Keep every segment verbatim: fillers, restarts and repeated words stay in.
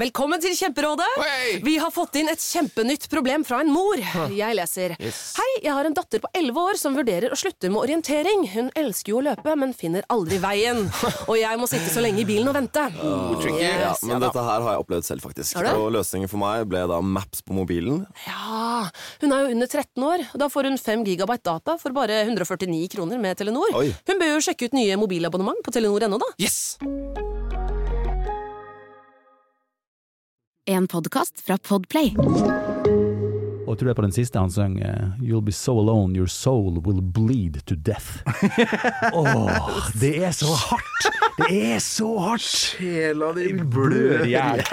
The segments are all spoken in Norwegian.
Velkommen til Kjemperådet. Hey! Vi har fått inn et kjempenytt problem fra en mor. Jeg leser. Yes. Hei, jeg har en datter på elleve år som vurderer å slutte med orientering. Hun elsker jo å løpe, men finner aldri veien. Og jeg må sitte så lenge i bilen og vente. Oh, tricky. Yes, Ja, men ja da. dette her har jeg opplevd selv faktisk. Har du? Og løsningen for meg ble da Maps på mobilen. Ja, hun er jo under tretten år. Da får hun fem gigabyte data for bare hundre og førtini kroner med Telenor. Oi. Hun bør jo sjekke ut nye mobilabonnement på Telenor ennå da. Yes! En podcast fra Podplay. Og tror jeg på den siste han sang uh, You'll be so alone, your soul will bleed to death. Åh, det er så hardt. Det er så hardt. Sjela di Blør i hjel.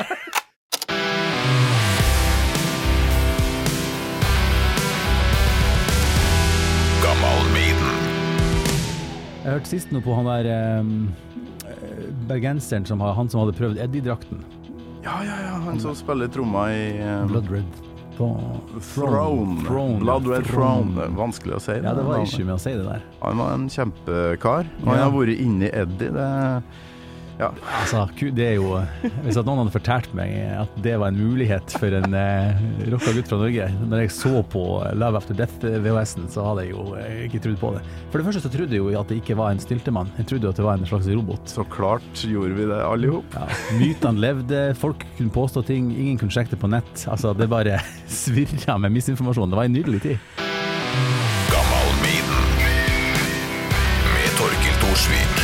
Gammal Maiden. Jeg hørte sist nå på han der um, bergenseren som har, han som hadde prøvd Eddie-drakten. Ja, ja, ja, han som spiller tromma i um, Blood Red Throne. Throne. Blood Red Throne. Det er vanskelig å si. Ja, det var ikke med å si det der. Han var en kjempekar. Og han Ja. har vært inne i Eddie. Det, ja. Altså, ku- det er jo hvis at noen hadde fortalt meg at det var en mulighet for en eh, rocka gutt fra Norge når jeg så på Love After Death-V H S-en, så hadde jeg jo eh, ikke trodd på det. For det første så trodde jeg jo at det ikke var en styltemann. Jeg trodde jo at det var en slags robot. Så klart gjorde vi det allihop. Ja, mytene levde, folk kunne påstå ting, ingen kunne sjekke det på nett. Altså, det bare svirra med misinformasjon. Det var en nydelig tid. Gammal Maiden. Med Torkild Thorsvik.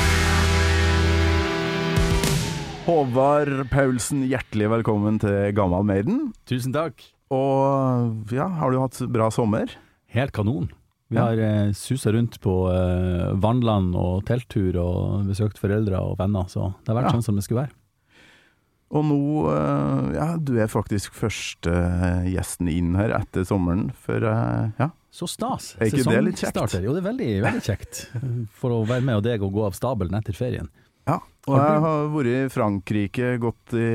Håvard Paulsen, hjertelig velkommen til Gammal Maiden. Tusen takk. Og ja, har du hatt bra sommer? Helt kanon. Vi Ja. har eh, suset rundt på eh, vannland og telttur og besøkt foreldre og venner, så det har vært Ja. sånn som det skulle være. Og nå, eh, ja, du er faktisk første gjesten inn her etter sommeren, for eh, ja. Så stas. Er ikke det litt kjekt? Sesongstarter. Jo, det er veldig, veldig kjekt for å være med og deg og gå av stabelen etter ferien. Ja, og Har du- jeg har vært i Frankrike, gått i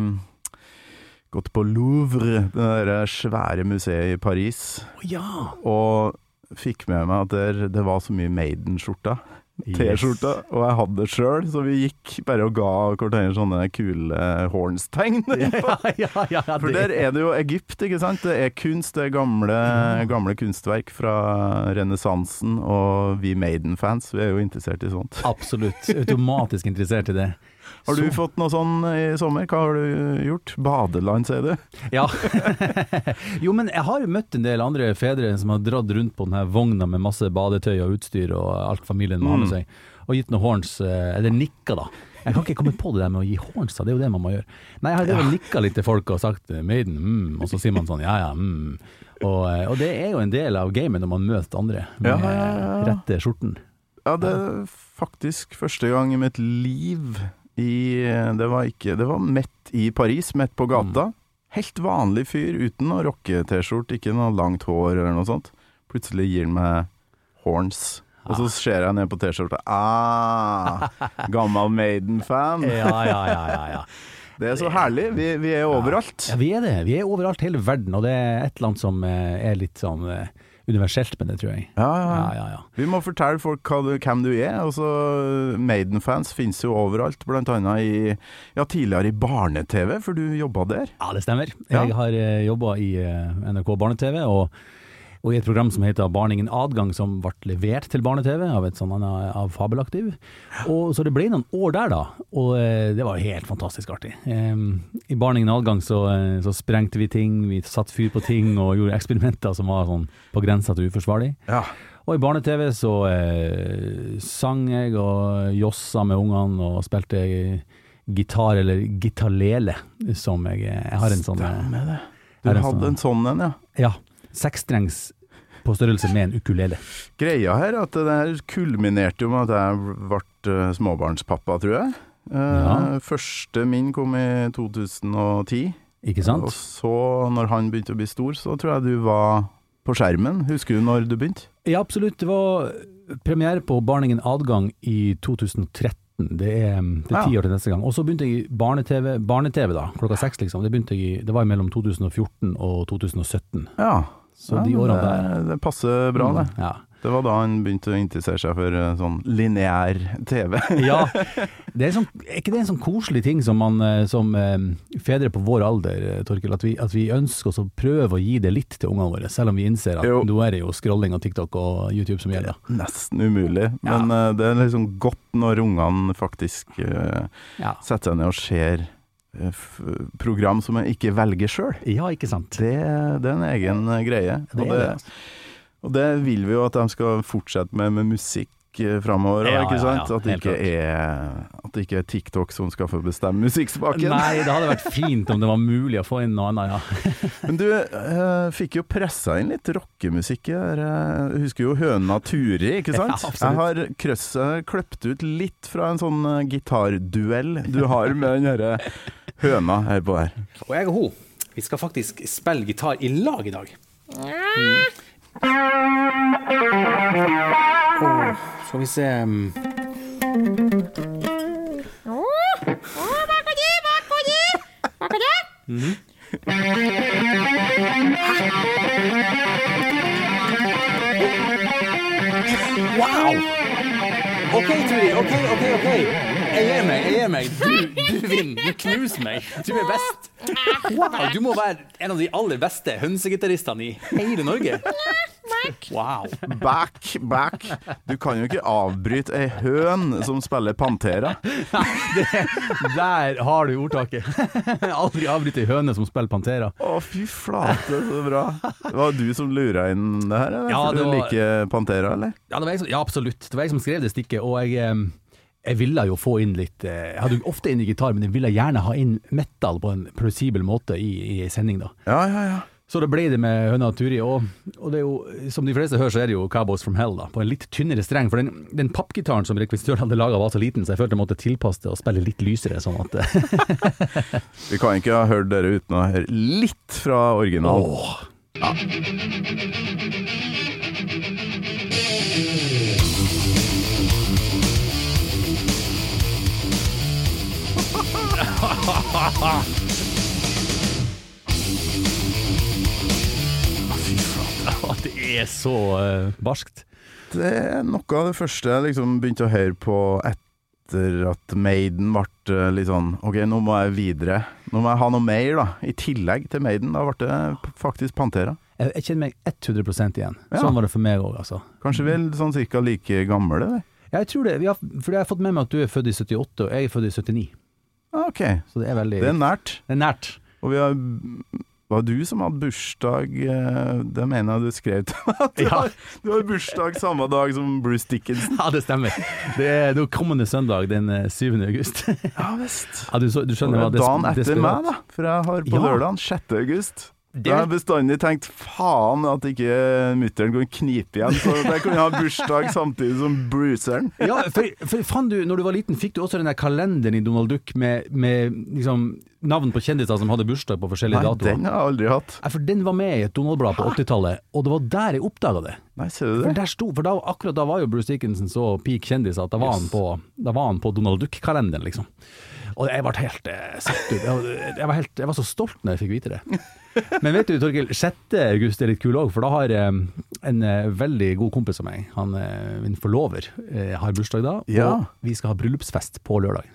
gått på Louvre, det der svære museet i Paris, Å ja! og fikk med meg at der, det var så mye Maiden-skjorta, T-skjorta, og jeg hadde det selv, så vi gikk bare og ga hverandre sånne kule hornstegn. Ja, ja, ja, ja, For det- der er det jo Egypt, ikke sant? Det er kunst, det er gamle, gamle kunstverk fra renessansen, og vi Maiden-fans, vi er jo interessert i sånt. Absolutt. Automatisk interessert i det. Har du Så- fått noe sånn i sommer? Hva har du gjort? Badeland, sier du? Ja. Jo, men jeg har jo møtt en del andre fedre som har dratt rundt på denne vogna med masse badetøy og utstyr og alt familien må ha med seg, og gitt noen horns, eh, eller nikka da. Jeg kan ikke komme på det der med å gi horns, da. Det er jo det man må gjøre. Nei, jeg har ja. nikka litt til folk og sagt Maiden, mm, og så sier man sånn, ja, ja, mm. Og, eh, og det er jo en del av gamet når man møter andre med Ja, ja, ja. rette skjorten. Ja, det er faktisk første gang i mitt liv i, det var ikke, det var midt i Paris, midt på gata. Helt vanlig fyr, uten noe rocke-t-skjort, ikke noe langt hår eller noe sånt. Plutselig gir han meg horns. Og så ser jeg ned på t-skjorta. Ah, gammel Maiden-fan. Ja, ja, ja, ja, ja. Det er så herlig. Vi, vi er overalt. Ja, vi er det. Vi er overalt hele verden, og det er et land som eh, er litt sånn eh, universelt med det, tror jeg. Ja, ja. Ja, ja, ja. Vi må fortelle folk hva du, hvem du er. Altså, Maiden-fans finnes jo overalt, blant annet i, ja, tidligere i barne-TV, for du jobbet der. Ja, det stemmer. Ja. Jeg har eh, jobbet i eh, N R K Barne-TV, og, og i et program som heter Barningen Adgang, som ble levert til Barne-TV av et sånn annet av Fabelaktiv. Og så det ble noen år der da, og eh, det var helt fantastisk artig. Eh, I Barningen Adgang så, eh, så sprengte vi ting, vi satt fyr på ting og gjorde eksperimenter som var sånn på grensa til uforsvarlig. Ja. Og i barne-TV så eh, sang jeg og jossa med ungene og spilte gitar, eller gitarlele, som jeg, jeg har en sånn... Stemmer det. Du er en hadde sånn- en sånn en, ja. Ja, sekstrengs på størrelse med en ukulele. Greia her er at det der kulminerte jo med at jeg ble uh, småbarnspappa, tror jeg. Uh, Ja. Første min kom i to tusen og ti. Ikke sant? Og så, når han begynte å bli stor, så tror jeg du var på skjermen. Husker du når du begynte? Ja, absolutt. Det var premiere på Barningen Adgang i to tusen og tretten. Det er, det er ti Ja. år til neste gang. Og så begynte jeg i barne-TV, barne-TV da, klokka seks liksom. Det begynte jeg i, det var mellom to tusen og fjorten og to tusen og sytten. Ja. Så ja, de årene det, der. det passer bra, det. Ja. Det var da han begynte å interessere seg for uh, sånn lineær T V. Ja, det er, sånn, er ikke det en sånn koselig ting som, man, som um, fedre på vår alder, Torkel, at vi, at vi ønsker oss å prøve å gi det litt til ungene våre, selv om vi innser at nå er det jo scrolling og TikTok og YouTube som gjelder. Nesten umulig, ja. men uh, det er liksom godt når ungene faktisk uh, ja. setter seg ned og ser program som jeg ikke velger selv. Ja, ikke sant. Det, det er en egen greie. Det og, det, og det vil vi jo at de skal fortsette med, med musikk fremover, ja, ikke sant? Ja, ja. At, det ikke er, at det ikke er TikTok som skal få bestemme musikksmaken. Nei, det hadde vært fint om det var mulig å få inn noe annet, ja. Men du uh, fikk jo pressa inn litt rockemusikk her. Jeg husker jo Høna Turi, ikke sant? Ja, jeg har krøsset kløpt ut litt fra en sånn uh, gitarduell du har med den herre høna her på her. Og jeg og hun, vi skal faktisk spille gitar i lag i dag. Mm. Oh, skal vi se mm. Wow! Ok, Turi, ok, ok, ok. Jeg gir meg, jeg gir meg. Du, du vinner, du knuser meg. Du er best. Wow, du må være en av de aller beste hønsegitaristene i hele Norge. Wow. Back, back. Du kan jo ikke avbryte ei høn som spiller Pantera. Det, der har du ordtaket. Aldri avbryte ei høne som spiller Pantera. Å, fy flate, så bra. Det var du som luret inn det her, eller? Ja, For det du var... liker Pantera, eller? Ja, det var jeg som... ja, absolutt. Det var jeg som skrev det stikket, og jeg... Jeg ville jo få inn litt, jeg hadde jo ofte inn i gitar, men jeg ville gjerne ha inn metal på en plausibel måte i, i sending da. Ja, ja, ja. Så det ble det med Høna Turi, og, og det er jo, som de fleste hører, så er det jo Cowboys from Hell da, på en litt tynnere streng, for den, den pappgitaren som rekvisitøren hadde laget var så liten, så jeg følte jeg måtte tilpasse det og spille litt lysere, sånn at... Vi kan ikke ha hørt dere uten å høre litt fra originalen. Åh. Ja. Det er så uh, barskt. Det er noe av det første jeg liksom begynte å høre på etter at Maiden ble litt sånn, ok, nå må jeg videre. Nå må jeg ha noe mer da, i tillegg til Maiden. Da ble det faktisk Pantera. Jeg, jeg kjenner meg hundre prosent igjen. Ja. Sånn var det for meg også, altså. Kanskje vi er sånn cirka like gamle, eller? Ja, jeg tror det. Vi har, for jeg har fått med meg at du er født i syttiåtte, og jeg er født i syttini. Ok, så det er veldig... Det er nært. Det er nært. Og vi har... Var du som hadde bursdag, det mener jeg du skrev til meg, at du, ja. har, du har bursdag samme dag som Bruce Dickinson. Ja, det stemmer. Det er nå kommende søndag, den syvende august. Ja, visst. Ja, du, du skjønner hva det er. Dagen etter meg da, for jeg har på ja. lørdagen, sjette august. Det... Jeg har bestandig tenkt, faen at ikke mutteren går knip igjen, så jeg kunne ha bursdag samtidig som Bruceren. Ja, for, for faen du, når du var liten, fikk du også den der kalenderen i Donald Duck med, med liksom, navn på kjendiser som hadde bursdag på forskjellige Nei, datoer. Den har jeg aldri hatt. Nei, for den var med i et Donald-blad på åttitallet, og det var der jeg oppdaget det. Nei, ser du det? For, der sto, for da, akkurat da var jo Bruce Dickinson så peak kjendis at da var, yes. han på, da var han på Donald Duck-kalenderen, liksom. Og jeg ble helt eh, satt ut. Jeg, jeg, var helt, jeg var så stolt når jeg fikk vite det. Men vet du, Torkel, sjette august er litt kul også, for da har eh, en eh, veldig god kompis av meg, han, eh, min forlover, eh, har bursdag da, ja. og vi skal ha bryllupsfest på lørdag.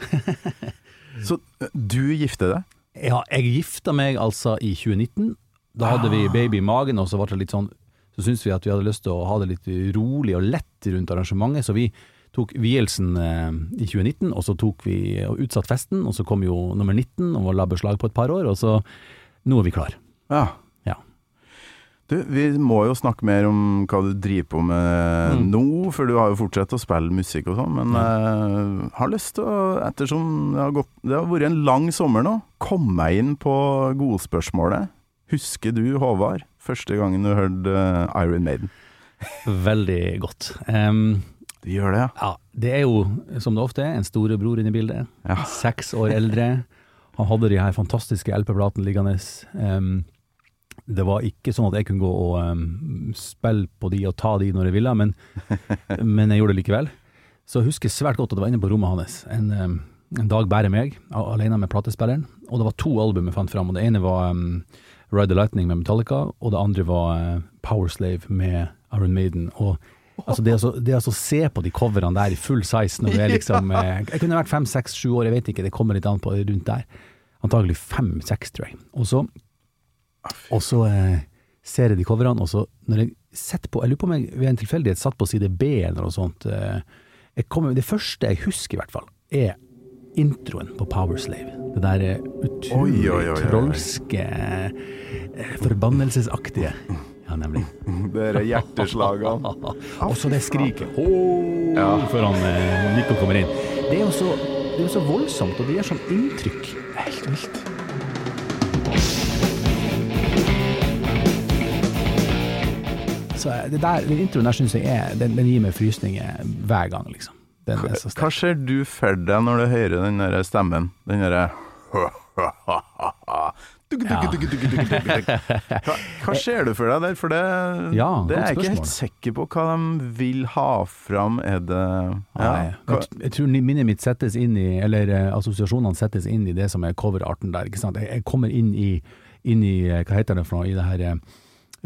Så du gifte deg? Ja, jeg gifta meg altså i tjue nitten. Da hadde vi baby i magen, og så var det litt sånn, så syntes vi at vi hadde lyst til å ha det litt rolig og lett rundt arrangementet, så vi tok vielsen eh, i tjue nitten, og så tok vi og utsatt festen, og så kom jo nummer nitten, og la beslag på et par år, og så nå er vi klar. Ja. Ja. Du, vi må jo snakke mer om hva du driver på med mm. nå, for du har jo fortsatt å spille musikk og sånn, men jeg mm. uh, har lyst til å, ettersom det har, gått, det har vært en lang sommer nå, komme meg inn på godspørsmålet. Husker du, Håvard, første gangen du hørte uh, Iron Maiden? Veldig godt. Um, Det gjør det, ja. Ja, det er jo, som det ofte er, en storebror inne i bildet. Ja. Seks år eldre. Han hadde de her fantastiske L P-platene liggende. Um, det var ikke sånn at jeg kunne gå og um, spille på de og ta de når jeg ville, men, men jeg gjorde det likevel. Så jeg husker svært godt at det var inne på rommet hans. En, um, en dag bærer meg, alene med platespilleren. Og det var to album jeg fant frem. Og det ene var um, Ride the Lightning med Metallica, og det andre var uh, Power Slave med Iron Maiden. Og Altså det, å, det å se på de coverene der i full size når du er liksom eh, Jeg kunne vært fem, seks, sju år, jeg vet ikke, det kommer litt an på rundt der. Antagelig fem, seks, tror jeg. Og så, og så eh, ser jeg de coverene, og så når jeg setter på, jeg lurer på om jeg ved en tilfeldighet satt på side B eller noe sånt, eh, jeg kommer, det første jeg husker i hvert fall, er introen på Powerslave. Det der utrolig Oi, oi, oi, oi. trolske, eh, forbannelsesaktige. Ja, nemlig. Det er hjerteslagene. Og så det skriket ja. Før han eh, Nico kommer inn. Det er jo så, det er jo så voldsomt, og det gjør sånn inntrykk. Helt vilt. Så det der, den introen der synes jeg er, den, den gir meg frysninger hver gang, liksom. Den er så sterk. Hva ser du for deg når du hører den der stemmen? Den der hva, hva ser du for deg der? For det, ja, det er jeg ikke spørsmål. helt sikker på hva de vil ha fram. Er det ja, Nei, hva, jeg, jeg tror minnet mitt settes inn i, eller uh, assosiasjonene settes inn i det som er coverarten der, ikke sant? Jeg, jeg kommer inn i, inn i, hva heter det for noe, i det her, uh,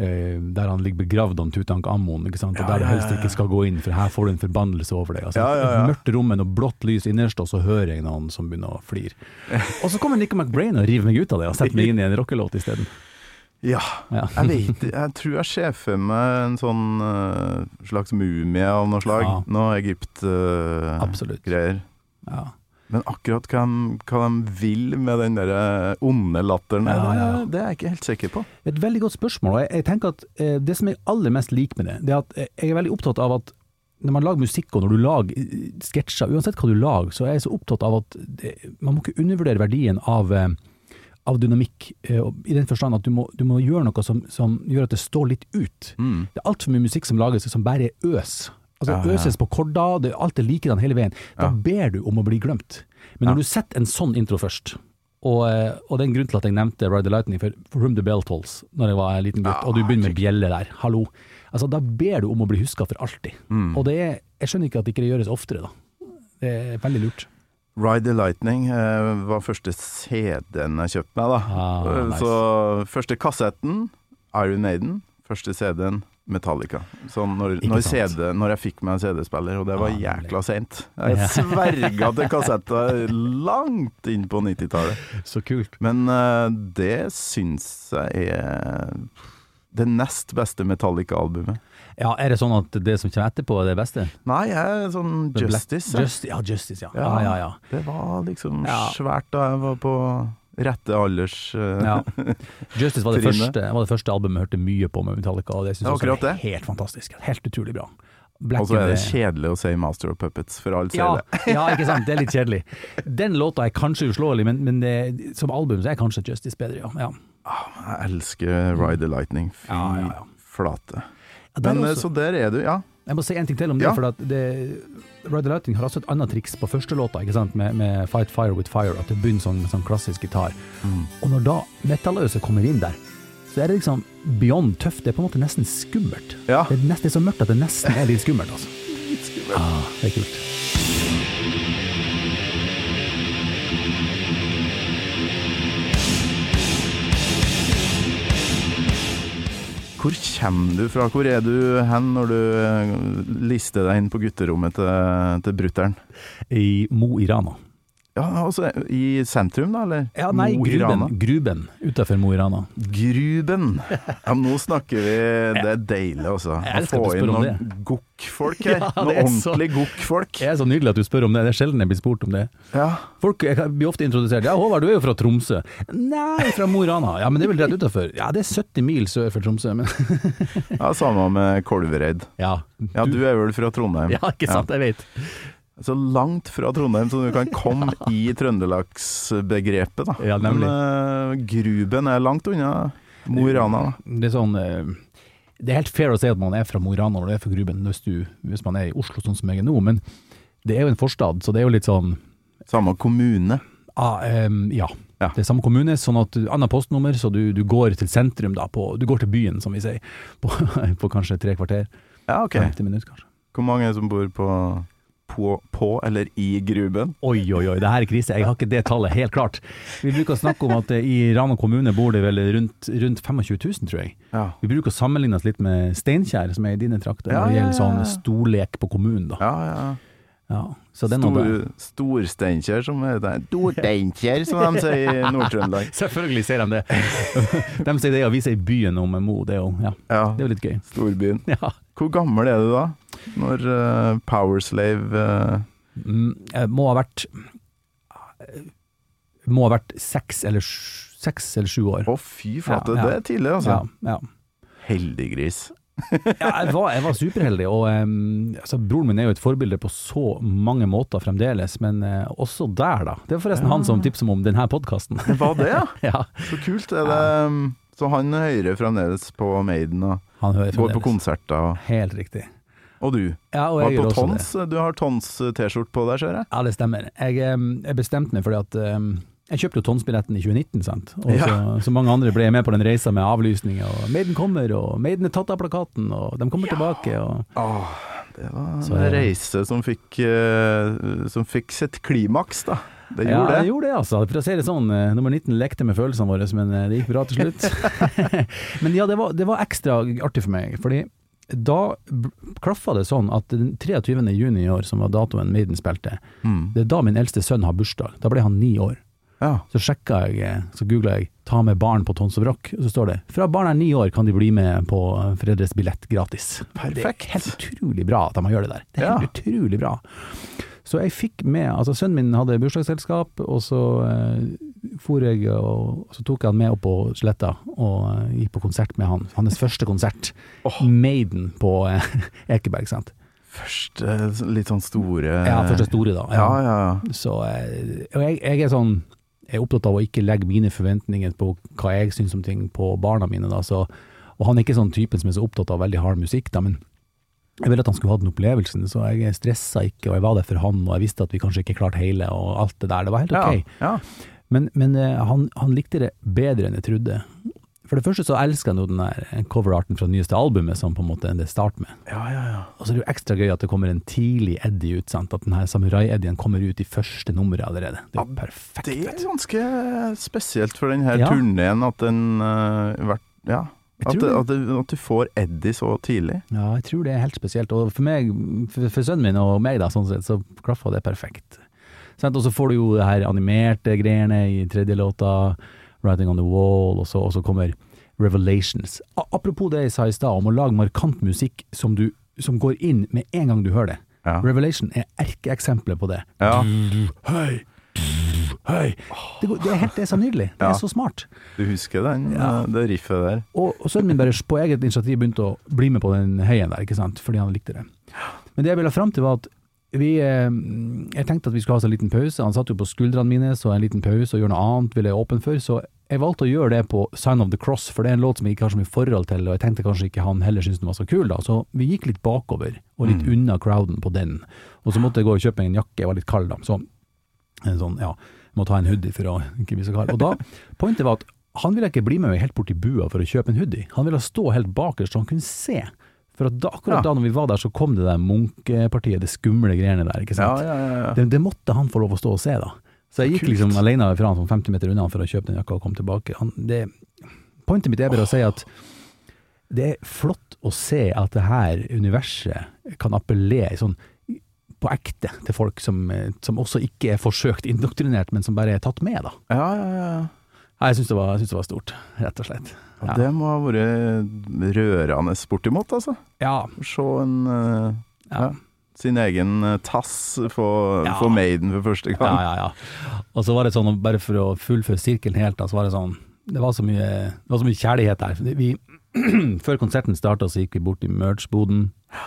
der han ligger begravd om Tutankhamon, ikke sant? Og Ja, der du ja, helst ja, ja. ikke skal gå inn, for her får du en forbannelse over deg. Altså, Ja, ja, ja. Et mørkt rom med noe blått lys innerst, og så hører jeg noen som begynner å flir. Og så kommer Nico McBrain og river meg ut av det, og setter meg inn i en rockelåt i stedet. ja, Ja. jeg vet Jeg tror jeg ser for meg en sånn uh, slags mumie av noe slag. Ja. Noe Egypt-greier. Absolutt. Ja. Men akkurat hva de, hva de vil med den der onde latteren, Ja, det, ja, ja. det er jeg ikke helt sikker på. Et veldig godt spørsmål, og jeg, jeg tenker at eh, det som jeg aller mest liker med det, det er at eh, jeg er veldig opptatt av at når man lager musikk, og når du lager eh, sketsjer, uansett hva du lager, så er jeg så opptatt av at det, man må ikke undervurdere verdien av, eh, av dynamikk, eh, og i den forstand at du må, du må gjøre noe som, som gjør at det står litt ut. Mm. Det er alt for mye musikk som lages som bare er øs. Altså Ja, ja. øses på korda, det, alt er likedan hele veien. Da Ja. ber du om å bli glemt. Men når Ja. du setter en sånn intro først, og, eh, og den grunnen til at jeg nevnte Ride the Lightning for From the Bell Tolls, når jeg var en liten gutt, Ja, og du begynner med bjelle der, hallo. Altså, da ber du om å bli husket for alltid. Mm. Og det er, jeg skjønner ikke at ikke det gjøres oftere da. Det er veldig lurt. Ride the Lightning eh, var første C D-en jeg kjøpte meg da. Ah, Eh, nice. Så første kassetten, Iron Maiden, første C D-en, Metallica. Så når, Ikke når, sant. C D, når jeg fikk meg en C D-spiller, og det var Ah, jækla sent. Ja. Jeg sverga til kassetter langt inn på nittitallet. Så kult. Men eh, det syns jeg er det nest beste Metallica-albumet. Ja, er det sånn at det som kommer etterpå er det beste? Nei, jeg er sånn The Black- Justice. jeg. Just, ja, Justice, ja. Ja, ja, ja. Det var liksom Ja. svært da jeg var på rette alders eh, Ja. Justice var det, Trynet. første, var det første albumet jeg hørte mye på med Metallica, og det synes Ja, jeg også akkurat er det. helt fantastisk. Helt utrolig bra. Black Og så er det and- kjedelig å si Master of Puppets, for alle ja, sier det. ja, ikke sant, det er litt kjedelig. Den låta er kanskje uslåelig, men, men det, som album så er kanskje Justice bedre, ja. ja. Jeg elsker Ride the Lightning. Fy Ja, ja, ja. flate. Ja, der Men eh, også- så der er du, ja. Jeg må si en ting til om det, Ja. for at det, Ride the Lightning har også et annet triks på første låta, ikke sant, med, med Fight Fire with Fire, at det begynner sånn, med sånn klassisk gitar. Og når da metalløse kommer inn der, så er det liksom beyond tøft, det er på en måte nesten skummelt. Ja. Det er nesten så mørkt at det nesten er litt skummelt, altså. Litt skummelt. Ah, det er kult. Hvor kommer du fra? Hvor er du hen når du eh, lister deg inn på gutterommet til, til brutteren? I Mo i Rana. Ja, altså i sentrum da, eller? Ja, nei, Mo i Rana. Gruben, Gruben utenfor Mo i Rana. Gruben. Ja, nå snakker vi, det er deilig også. Jeg Å elsker få at du spør inn om noen det. gokk-folk her. Ja, det noen er så- ordentlig gokk-folk. Det er så nydelig at du spør om det, det er sjelden jeg blir spurt om det. Ja. Folk jeg blir ofte introdusert. Ja, Håvard, du er jo fra Tromsø. Nei, fra Mo i Rana. Ja, men det er vel rett utenfor. Ja, det er sytti mil sør for Tromsø, men ja, samme med Kolvereid. ja. Ja, du er vel fra Trondheim. Ja, ikke sant, jeg vet. Så langt fra Trondheim som du kan komme i trøndelagsbegrepet da. Ja, nemlig. Men uh, Gruben er langt unna Mo i Rana da. Det er sånn eh, det er helt fair å si at man er fra Mo i Rana når du er fra Gruben, hvis, du, hvis man er i Oslo sånn som jeg er nå, men det er jo en forstad, så det er jo litt sånn Samme kommune. ah, em, ja. Ja. Det er samme kommune, sånn at du, annet postnummer, så du, du går til sentrum da, på, du går til byen, som vi sier, på, på kanskje tre kvarter, Ja, ok. femti minutter kanskje. Hvor mange er det som bor på på, på eller i Gruben? Oi, oi, oi, det her er krise. Jeg har ikke det tallet helt klart. Vi bruker å snakke om at i Rana kommune bor det vel rundt, rundt tjuefem tusen, tror jeg. Ja. Vi bruker å sammenligne oss litt med Steinkjer, som er i dine trakter, Ja, når det ja, gjelder ja, ja. sånn storlek på kommunen, da. Ja, ja. Ja, så det er noe Stor, der. Storsteinkjer, som er det. Storsteinkjer, som de sier i Nord-Trøndelag. Selvfølgelig ser de det. De sier det, og vi sier byen om Mo, det er jo, ja, Ja, det er jo litt gøy. storbyen. Ja. Hvor gammel er du da? Når uh, Powerslave uh... Mm, jeg må ha vært må ha vært seks eller, sj- seks eller sju år. Å, fy flate, Ja, ja. det er tidlig, altså. Ja, ja. Heldiggris. Ja, jeg var, jeg var superheldig, og um, altså, broren min er jo et forbilde på så mange måter fremdeles, men uh, også der da. Det var forresten han som tipset meg om denne podcasten. Det var det, ja. Ja, Så kult. Er det, um, så han hører fremdeles på Maiden og han hører går på fremdeles. konserter. Og, Helt riktig. og du? Ja, og Var jeg gjør på også Tons? det. Du har Tons-T-skjort på deg, ser jeg. Ja, det stemmer. Jeg, um, jeg bestemte meg fordi at um, jeg kjøpte jo Tons-billetten i tjue nitten, sant? Og Ja. så, så mange andre ble jeg med på den reisa med avlysninger, og Maiden kommer, og Maiden er tatt av plakaten, og de kommer tilbake, og Åh, det var Så- en reise som fikk, uh, som fikk sitt klimaks, da. Det ja, gjorde det det. gjorde det, altså. For å si det sånn, eh, nummer nitten lekte med følelsene våre, men eh, det gikk bra til slutt. Men ja, det var, det var ekstra artig for meg, fordi da b- klaffa det sånn at den treogtyvende juni i år, som var datoen Maiden spilte, Mm. det er da min eldste sønn har bursdag. Da ble han ni år. Ja. Så sjekka jeg, eh, så googla jeg 'ta med barn på Tons of Rock', og så står det 'fra barn er ni år kan de bli med på eh, foreldres billett gratis'. Perfekt. Det er helt utrolig bra at de gjør det der. Det er Ja. helt utrolig bra. Så jeg fikk med, altså sønnen min hadde bursdagsselskap, og så eh, for jeg, og, og så tok jeg han med opp på Sletta, og eh, gikk på konsert med han. Hans første konsert. Maiden på eh, Ekeberg, sant? Først eh, litt sånn store Ja, første store da. Ja, ja, ja. Så, eh, og jeg, jeg er sånn, jeg er opptatt av å ikke legge mine forventninger på hva jeg synes om ting på barna mine da, så, og han er ikke sånn typen som er så opptatt av veldig hard musikk da, men jeg ville at han skulle ha den opplevelsen, så jeg stresset ikke, og jeg var der for han, og jeg visste at vi kanskje ikke klarte hele, og alt det der, det var helt ok. Ja, ja. Men, men eh, han, han likte det bedre enn jeg trodde. For det første så elsker han jo den der coverarten fra det nyeste albumet, som på en måte det start med. ja, ja, ja. Og så er det jo ekstra gøy at det kommer en tidlig Eddie ut, sant? At den her Samurai-Eddien kommer ut i første nummeret allerede. Det er jo perfekt. Det vet er du. ganske spesielt for den her Ja. turneen at den uh, vært, ja, Jeg at, tror det. at, det- at du får Eddie så tidlig. Ja, jeg tror det er helt spesielt. Og for meg, for, for sønnen min og meg da, sånn sett, så klaffa det perfekt. Sant? Og så får du jo det her animerte greiene i tredje låta, Writing on the Wall, og så, og så kommer Revelations. A apropos det jeg sa i stad, om å lage markant musikk som, du, som går inn med en gang du hører det. Ja. Revelation er erkeeksemplet på det. Ja. Hei, hei. Det, går, det, er helt, det er så nydelig. Det Ja. er så smart. Du husker den, Ja. eh, det riffet der? Og, og sønnen min bare på eget initiativ begynte å bli med på den heien der, ikke sant? Fordi han likte det. Men det jeg ville fram til var at vi, eh, jeg tenkte at vi skulle ha oss en liten pause. Han satt jo på skuldrene mine, så en liten pause og gjøre noe annet ville jeg åpne for. Så jeg valgte å gjøre det på Sign of the Cross, for det er en låt som jeg ikke har så mye forhold til, og jeg tenkte kanskje ikke han heller syntes den var så kul da. Så vi gikk litt bakover, og litt unna crowden på den. Og så måtte jeg gå og kjøpe meg en jakke, jeg var litt kald da. Så en sånn, ja, jeg måtte ha en hoodie for å ikke bli så kald. Og da, pointet var at han ville ikke bli med meg helt bort i bua for å kjøpe en hoodie. Han ville stå helt bakerst så han kunne se. For at da, akkurat Ja. da når vi var der, så kom det der Munch-partiet, det skumle greiene der, ikke Ja, sant? ja, ja, ja. Det, det måtte han få lov å stå og se da. Så jeg gikk Kult. liksom alene fra han sånn femti meter unna for å kjøpe den jakka og komme tilbake. Han, det, pointet mitt er bare å si at det er flott å se at det her universet kan appellere sånn på ekte til folk som, som også ikke er forsøkt indoktrinert, men som bare er tatt med da. Ja, ja, ja. Nei, Jeg synes det, var- jeg synes det var stort, rett og slett. Ja. Det må ha vært rørende bortimot, altså. Ja, Se en eh, ja. ja, sin egen eh, tass få Ja. få Maiden for første Ja, gang. ja, ja. Og så var det sånn, bare for å fullføre sirkelen helt, da, så var det sånn, det var så mye, det var så mye kjærlighet der. Vi, før konserten startet, så gikk vi bort i merch-boden.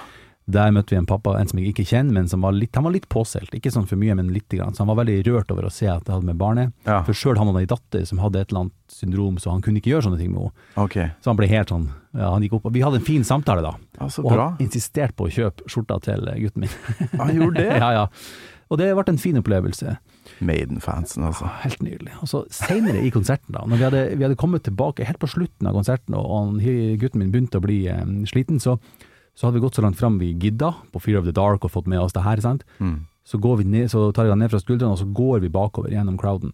Der møtte vi en pappa, en som jeg ikke kjenner, men som var litt, han var litt påselt, ikke sånn for mye, men litt grann. Så han var veldig rørt over å se at jeg hadde med barnet. Ja. For selv han hadde en datter som hadde et eller annet syndrom, så han kunne ikke gjøre sånne ting med henne. Ok, Så han ble helt sånn, ja, han gikk opp, og vi hadde en fin samtale da. ja, så Og bra. han insisterte på å kjøpe skjorta til gutten min. Han gjorde det. ja, ja. Og det ble en fin opplevelse. Maiden-fansen, altså. Helt nydelig. Og så senere i konserten da, når vi hadde, vi hadde kommet tilbake helt på slutten av konserten, og han, gutten min begynte å bli eh, sliten, så, så hadde vi gått så langt frem vi gidda på Fear of the Dark og fått med oss det her, sant? Mm. Så, går vi ned, så tar jeg ned fra skuldrene, og så går vi bakover gjennom crowden.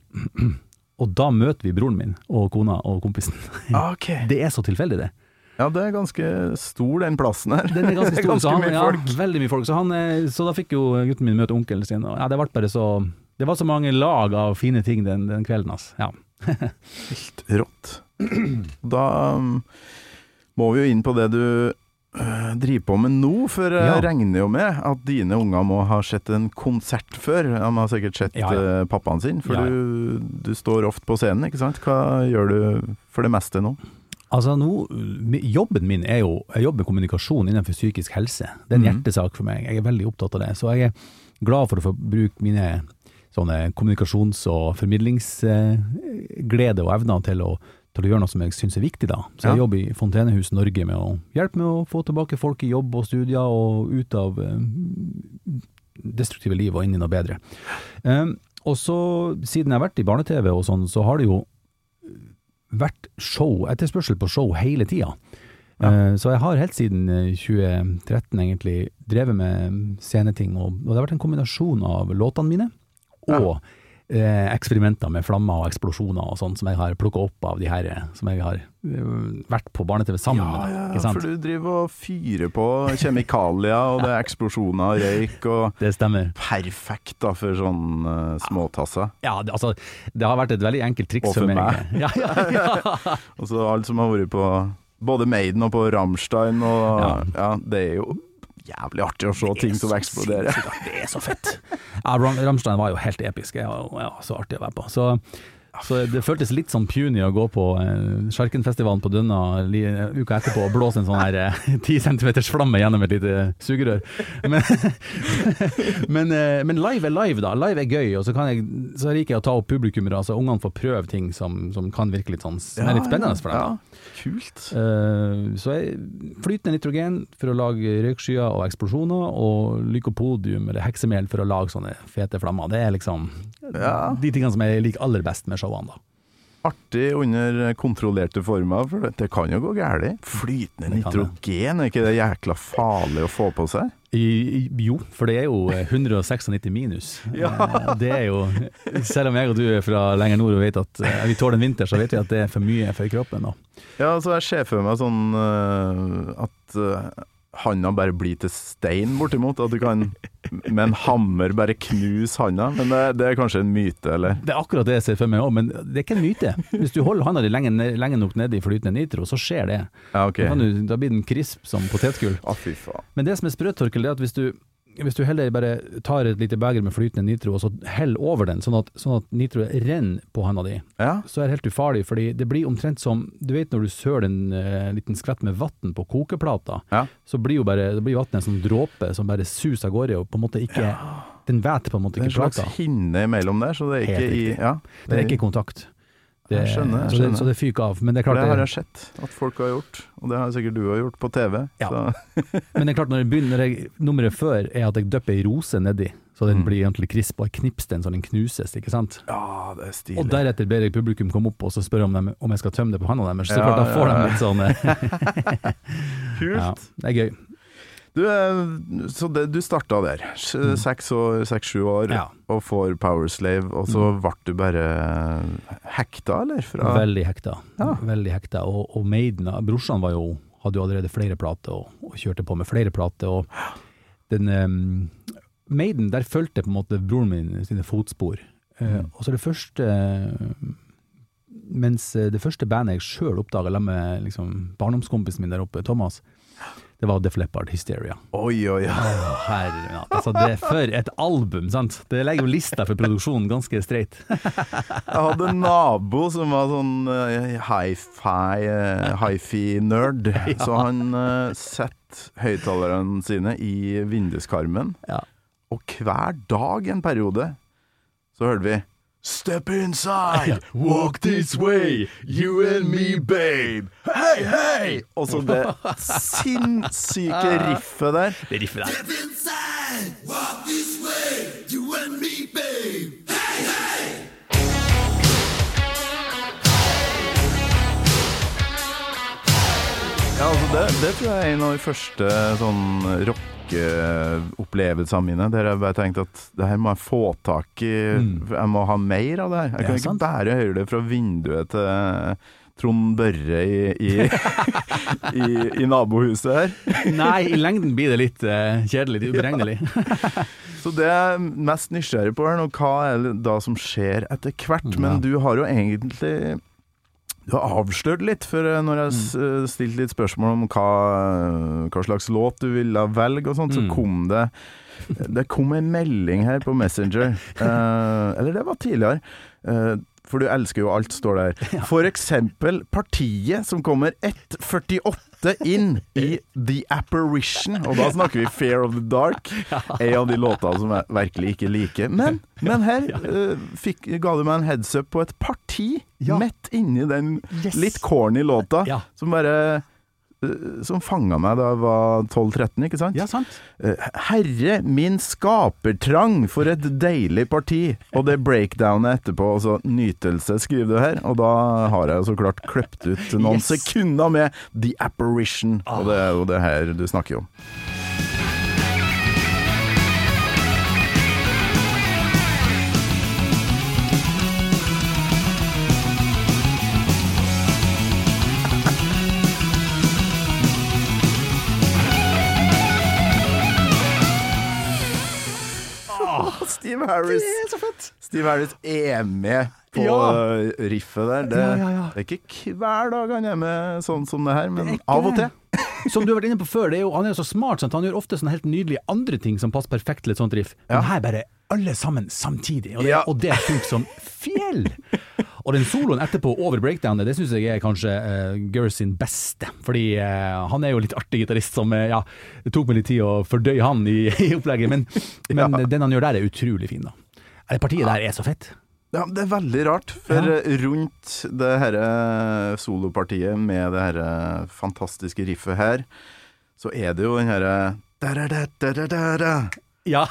Og da møter vi broren min og kona og kompisen. Okay. Det er så tilfeldig det. Ja, det er ganske stor den plassen her. Den er ganske stor, det er ganske så han, mye ja, folk. Veldig mye folk. Så, han, så da fikk jo gutten min møte onkelen sin. Og ja, det, bare så, det var så mange lag av fine ting den, den kvelden. Altså. Ja. Helt rått. Da um, må vi jo inn på det du uh, driver på med nå, for jeg Ja. regner jo med at dine unger må ha sett en konsert før. De har sikkert sett Ja, ja. uh, pappaen sin, for Ja, ja. Du, du står ofte på scenen, ikke sant? Hva gjør du for det meste nå? Altså nå, jobben min er jo, jeg jobber med kommunikasjon innenfor psykisk helse. Det er en Mhm. hjertesak for meg. Jeg er veldig opptatt av det. Så jeg er glad for å få bruke mine sånne kommunikasjons- og formidlingsglede og evner til å, til å gjøre noe som jeg synes er viktig da. Så jeg Ja. jobber i Fontenehus Norge med å hjelpe med å få tilbake folk i jobb og studier og ut av eh, destruktive liv og inn i noe bedre. Um, og så, siden jeg har vært i barne-TV og sånn, så har det jo vært show, etterspørsel på show hele tida. Ja. Uh, så jeg har helt siden tjue tretten egentlig drevet med sceneting, og, og det har vært en kombinasjon av låtene mine og eh, eksperimenter med flammer og eksplosjoner og sånn, som jeg har plukket opp av de her, som jeg har uh, vært på barne-TV sammen Ja, med. ja, Ikke sant? for du driver og fyrer på kjemikalier, og det er eksplosjoner og røyk, og Det stemmer. perfekt da for sånn uh, småtasser. Ja, det, altså, det har vært et veldig enkelt triks Og for for meg. meg. Ja, ja, ja. Og så alle som har vært på både Maiden og på Rammstein, og ja, Ja. det er jo jævlig artig å se ting som eksploderer. Det er så fett. Ja, Ram- Rammstein var jo helt episk. Ja, ja, så artig å være på. Så, så det føltes litt sånn puny å gå på eh, Sjarkenfestivalen på Dønna li, uka etterpå og blåse en sånn her eh, ti centimeters flamme gjennom et lite sugerør. Men, men, eh, men live er live da. Live er gøy, og så, kan jeg, så liker jeg å ta opp publikummere, altså ungene får prøve ting som, som kan virke litt sånn, som er litt spennende for dem. Ja, kult. Uh, så jeg flytende nitrogen for å lage røykskyer og eksplosjoner, og lykopodium eller heksemel for å lage sånne fete flammer. Det er liksom Ja. de tingene som jeg liker aller best med showene da. Artig under kontrollerte former, for det, det kan jo gå gærlig. Flytende Det kan det. nitrogen, er ikke det jækla farlig å få på seg? I, i, jo, for det er jo eh, ett hundre nittioseks minus. Ja. Eh, Det er jo, selv om jeg og du er fra lenger nord og vet at eh, vi tåler en vinter, så vet vi at det er for mye for kroppen da. Ja, så jeg ser for meg sånn uh, at uh, handa bare blir til stein bortimot, at du kan med en hammer bare knuse handa, men det, det er kanskje en myte, eller? Det er akkurat det jeg ser for meg også, men det er ikke en myte. Hvis du holder handa di lenge, lenge nok nede i flytende nitro, så skjer det. Ja, ok. Da, kan du, da blir den krisp som potetgull. Å, fy faen. Men det som er sprøtt, Torkel, det er at hvis du, hvis du heller bare tar et lite beger med flytende nitro, og så hell over den, sånn at, sånn at nitro renner på handa di, Ja, så er det helt ufarlig, fordi det blir omtrent som, du vet når du søler en uh, liten skvett med vatten på kokeplata, ja. så blir jo bare, det blir vatten en sånn dråpe som bare sus av gårde, og på en måte ikke, den vet på en måte Det er en ikke slags plata. hinne imellom der, så det er Helt ikke i... riktig. Ja, Det er ikke i kontakt. Det, Jeg skjønner, jeg så, det, skjønner. så det fyker av, men det er For klart det har det, jeg sett at folk har gjort, og det har sikkert du har gjort på T V. Ja. Så. men det er klart når jeg begynner, når jeg, nummeret før er at jeg døpper en rose nedi, så den Mm. blir egentlig krisp, og jeg knipser den så den knuses, ikke sant? Ja, det er stilig. Og deretter ber jeg publikum komme opp og så spørre om, dem, om jeg skal tømme det på hånda deres. Så Ja, klart da får ja, ja. de litt sånn eh, Kult. ja, det er gøy. Du, eh, så det, du starta der, S- seks år, seks-sju år, Mm. Ja. og får Powerslave, og så ble du bare hekta, eller? Fra... Veldig hekta. Ja. Veldig hekta. Og, og Maiden, brorsan var jo, hadde jo allerede flere plater og, og kjørte på med flere plater. Og den um, Maiden, der følte på en måte broren min sine fotspor. Uh, og så det første mens det første bandet jeg selv oppdaget sammen med liksom, barndomskompisen min der oppe, Thomas, det var Def Leppard, Hysteria. Oi, oi, oi. Å, herre, altså det er for et album, sant? Det legger jo lista for produksjonen ganske streit. Jeg hadde en nabo som var sånn uh, hi-fi, uh, hi-fi-nerd, så han uh, sett høyttalerne sine i vinduskarmen, Ja. og hver dag en periode, så hørte vi Step inside, walk this way, you and me, babe. Hei, hei! Og så det sinnssyke riffet der. Det riffet der. Step inside, walk this way, you and me, babe. Hey, hey! Ja, altså det, det tror jeg er en av de første sånn rockeopplevelsene mine, der jeg bare tenkte at det her må jeg få tak i, Mm. jeg må ha mer av det her. Jeg Ja, kan ikke sant. bare høre det fra vinduet til Trond Børre i, i, i, i nabohuset her. Nei, i lengden blir det litt eh, kjedelig, litt uberegnelig. Så det jeg er mest nysgjerrig på her nå, hva er det da som skjer etter hvert? Men Ja. du har jo egentlig du har avslørt litt, for når jeg mm. stilte litt spørsmål om hva, hva slags låt du ville velge og sånt, så Mm. kom det det kom en melding her på Messenger. Eh, eller det var tidligere. Eh, for du elsker jo alt, står der. For eksempel partiet som kommer ett førtiåtte inn i The Apparition, og da snakker vi Fear of the Dark, en av de låtene som jeg virkelig ikke liker. Men, men her eh, fikk, ga du meg en heads up på et parti Ja. midt inni den Yes. litt corny låta, Ja. som bare eh, som fanget meg da jeg var tolv tretten, ikke sant? Ja, sant. Eh, Herre min skapertrang, for et deilig parti. Og det breakdownet etterpå, altså nytelse, skriver du her. Og da har jeg jo så klart kløpt ut noen Yes. sekunder med The Apparition. Og det er jo det her du snakker om. Steve Harris. Det er så fett. Steve Harris er med på Ja. riffet der. Det, Ja, ja, ja. det er ikke hver dag han er med sånn som det her, men Det er ikke av og til. det. Som du har vært inne på før, det er jo, han er jo så smart, sant? Han gjør ofte sånne helt nydelige andre ting som passer perfekt til et sånt riff. Men her bare alle sammen samtidig, og det, Ja. og det funker som fjell. Og den soloen etterpå over breakdownet, det synes jeg er kanskje uh, Gers sin beste, fordi uh, han er jo litt artig gitarist som, uh, ja, det tok meg litt tid å fordøye han i, i opplegget, men, men Ja. den han gjør der er utrolig fin da. Det partiet der er så fett. Ja, det er veldig rart, for Ja. rundt det her solopartiet med det her fantastiske riffet her, så er det jo den her da-da-da-da-da-da. Ja.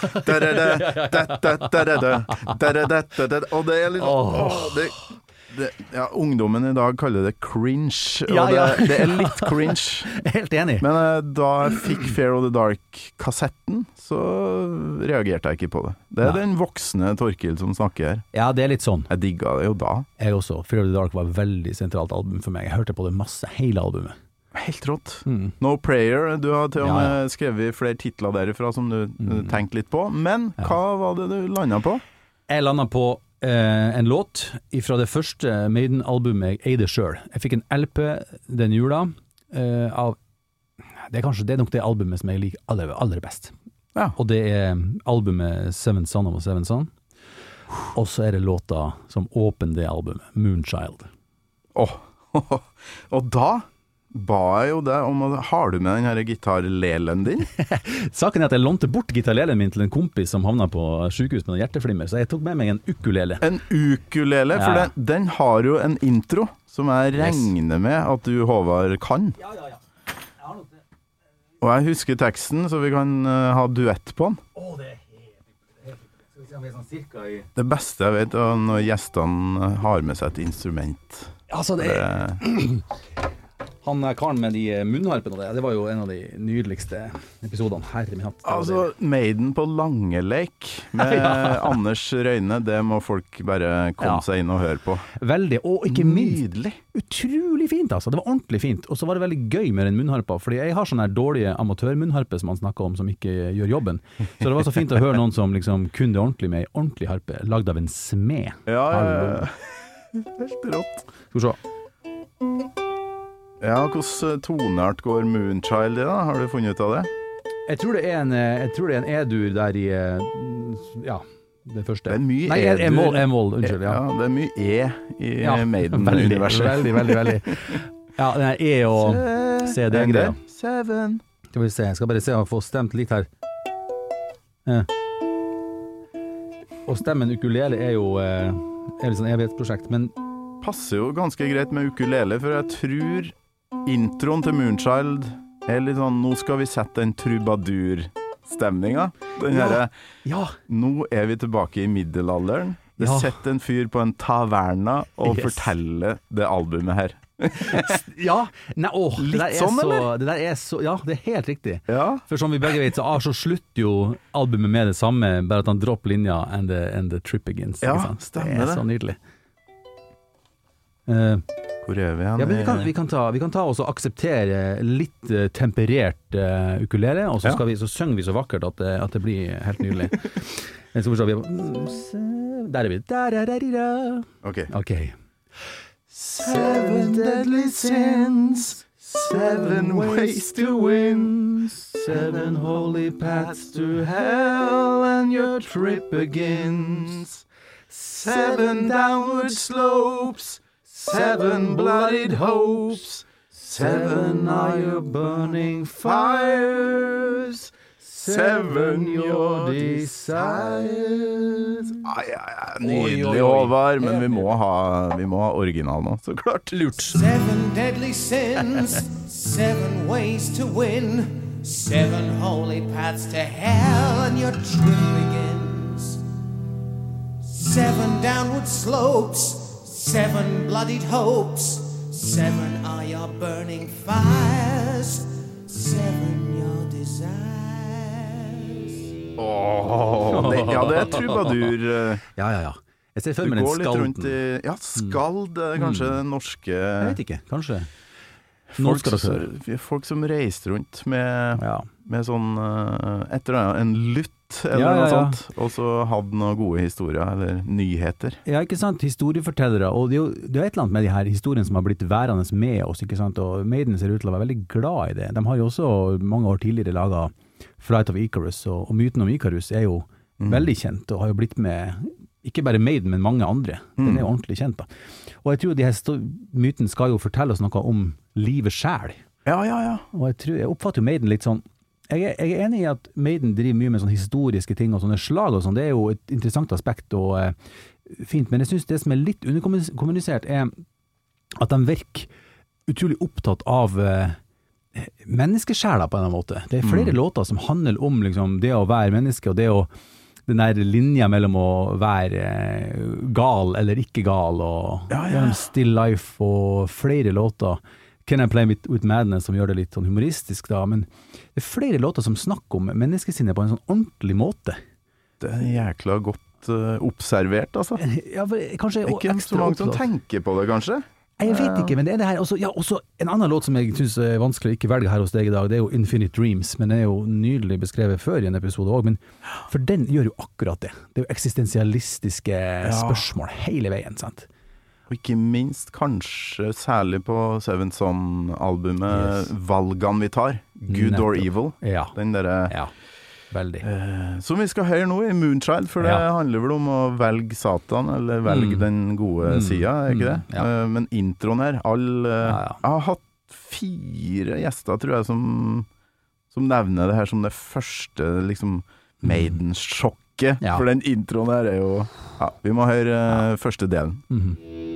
Da-da-da-da-da-da-da. Da-da-da-da-da. Og det er litt Åh. åh, det, det, ja, ungdommen i dag kaller det cringe, og Ja, ja. Det, det er litt cringe. Helt enig. Men eh, da jeg fikk Fear of the Dark-kassetten, så reagerte jeg ikke på det. Det er Nei. den voksne Torkil som snakker her. Ja, det er litt sånn. Jeg digga det jo da. Jeg også. Fear of the Dark var et veldig sentralt album for meg. Jeg hørte på det masse, hele albumet. Helt rått. Mm. No Prayer, du har til og Ja, med ja. skrevet flere titler derifra som du Mm. tenkte litt på. Men Ja. hva var det du landet på? Jeg landet på eh, en låt fra det første Maiden-albumet jeg eide selv. Jeg fikk en L P den jula eh, av det er, kanskje, det er nok det albumet som jeg liker aller, aller best. Ja. Og det er albumet Seven Son of a Seven Son. Og så er det låta som åpner det albumet, Moonchild. Åh, og da ba jeg jo deg om å Har du med den her gitarlelen din? Saken er at jeg lånte bort gitarlelen min til en kompis som havna på sykehus med noen hjerteflimmer, så jeg tok med meg en ukulele. En ukulele, for Ja. den, den har jo en intro som jeg Yes. regner med at du, Håvard, kan. Ja, ja, ja. Jeg har nok det. Og jeg husker teksten, så vi kan eh, ha duett på den. Å, det er helt ypperlig. Skal vi se om vi er sånn cirka i Det beste jeg vet, er når gjestene har med seg et instrument. Altså, det er Det, Han er karen med de munnharpene og det, det var jo en av de nydeligste episodene. Herre min hatt. det var altså, Maiden på Langeleik med Ja. Anders Røyne, det må folk bare komme Ja. seg inn og høre på. veldig, og ikke minst Nydelig. utrolig fint, altså. Det var ordentlig fint. Og så var det veldig gøy med den munnharpa, fordi jeg har sånne her dårlige amatørmunnharper som man snakker om, som ikke gjør jobben. Så det var så fint å høre noen som liksom kunne det ordentlig med ei ordentlig harpe, lagd av en smed. Ja, ja, Hallo. ja. Helt rått. Skal vi se. Ja, hvordan toneart går Moonchild i da? Har du funnet ut av det? Jeg tror det er en, eh, jeg tror det er en E-dur der i eh, ja, det første. Det er mye Nei, E-dur. E-moll, E-moll, unnskyld. Ja. Ja, det er mye E i Ja, Maiden-universet. Veldig, veldig, veldig. Ja, den er E og C D-greia. Seven. Skal vi se, jeg skal bare se om jeg får stemt litt her. Ja. Og stemmen ukulele er jo eh, er litt sånn evighetsprosjekt, men Passer jo ganske greit med ukulele, for jeg tror introen til Moonchild er litt sånn, nå skal vi sette en trubadur-stemninga. Den Ja. herre, ja, nå er vi tilbake i middelalderen. Det Ja. setter en fyr på en taverna og Yes. forteller det albumet her. Ja, nei, åh, det Litt der er sånn, så, eller? det der er så, ja, det er helt riktig. Ja. For som vi begge vet, så, ah, så slutter jo albumet med det samme, bare at han dropper linja and the, and the trip begins. Ja, ikke sant? stemmer det. er det. så nydelig. Uh, Hvor er vi igjen? ja, men vi kan, vi kan ta, vi kan ta og så akseptere litt uh, temperert uh, ukulele, og så, Ja. skal vi, så synger vi så vakkert at det, at det blir helt nydelig. Men så forstår vi, mm, se- der er vi. Der, der, der, der. Ok. Ok. Seven deadly sins, seven ways to win, seven holy paths to hell, and your trip begins. Seven downward slopes, seven bloodied hopes, seven are your burning fires, seven your desires. Ai, ai, ai, nydelig, Oi, oi, oi. Håvard, men vi må ha, vi må ha original nå, så klart. Lurt. Seven deadly sins, seven ways to win, seven holy paths to hell, and your trip begins. Seven downward slopes, seven bloodied hopes, seven are your burning fires, seven your desires. Åh, det, ja, det er trubadur. eh, Ja, ja, ja. Jeg ser Du for meg den går litt rundt skalden. i Ja, skald er kanskje den norske Jeg vet ikke, kanskje. folk, Noen skal det føre. som- folk som reiste rundt med, Ja. med sånn eh, et eller annet, en lutt eller Ja, ja, noe ja. sånt, og så hadde noen gode historier, eller nyheter. Ja, ikke sant, historiefortellere, og det er jo det er et eller annet med de her historiene som har blitt værende med oss, ikke sant, og Maiden ser ut til å være veldig glad i det. De har jo også mange år tidligere laget Flight of Icarus, og, og myten om Icarus er jo veldig kjent, og har jo blitt med, ikke bare Maiden, men mange andre. Den er jo ordentlig kjent da. Og jeg tror de her sto- myten skal jo fortelle oss noe om livet selv, Ja, ja, ja. og jeg, tror, jeg oppfatter jo Maiden litt sånn, jeg er, jeg er enig i at Maiden driver mye med sånne historiske ting og sånne slag og sånn, det er jo et interessant aspekt og eh, fint, men jeg synes det som er litt underkommunisert er at de virker utrolig opptatt av eh, menneskesjæler på en eller annen måte. Det er flere låter som handler om liksom, det å være menneske og det å den der linja mellom å være eh, gal eller ikke gal og Ja, ja. gjennom Still Life og flere låter. Can I Play With, With Madness som gjør det litt sånn humoristisk da, men det er flere låter som snakker om menneskesinnet på en sånn ordentlig måte. Det er jækla godt eh, observert, altså. Ja, for kanskje og Ikke så ekstra mange som opptatt. tenker på det, kanskje. Jeg vet ikke, men det er det her også, ja, også en annen låt som jeg synes er vanskelig å ikke velge her hos deg i dag, det er jo Infinite Dreams, men det er jo nydelig beskrevet før i en episode også, men for den gjør jo akkurat det. Det er jo eksistensialistiske spørsmål hele veien, sant? Og ikke minst, kanskje særlig på Seven Son-albumet, valgene vi tar, Good or Nettopp. Evil, Ja, den derre ja, veldig. Eh, Som vi skal høre nå i Moonchild, for det Ja. handler vel om å velge Satan, eller velge Mm. den gode Mm. sida, er ikke det? Mm, ja. Eh, Men introen her, all, eh, Ja, ja. jeg har hatt fire gjester, tror jeg, som, som nevner det her som det første liksom Maiden-sjokket, Ja. for den introen her er jo ja, vi må høre eh, første delen. Mhm.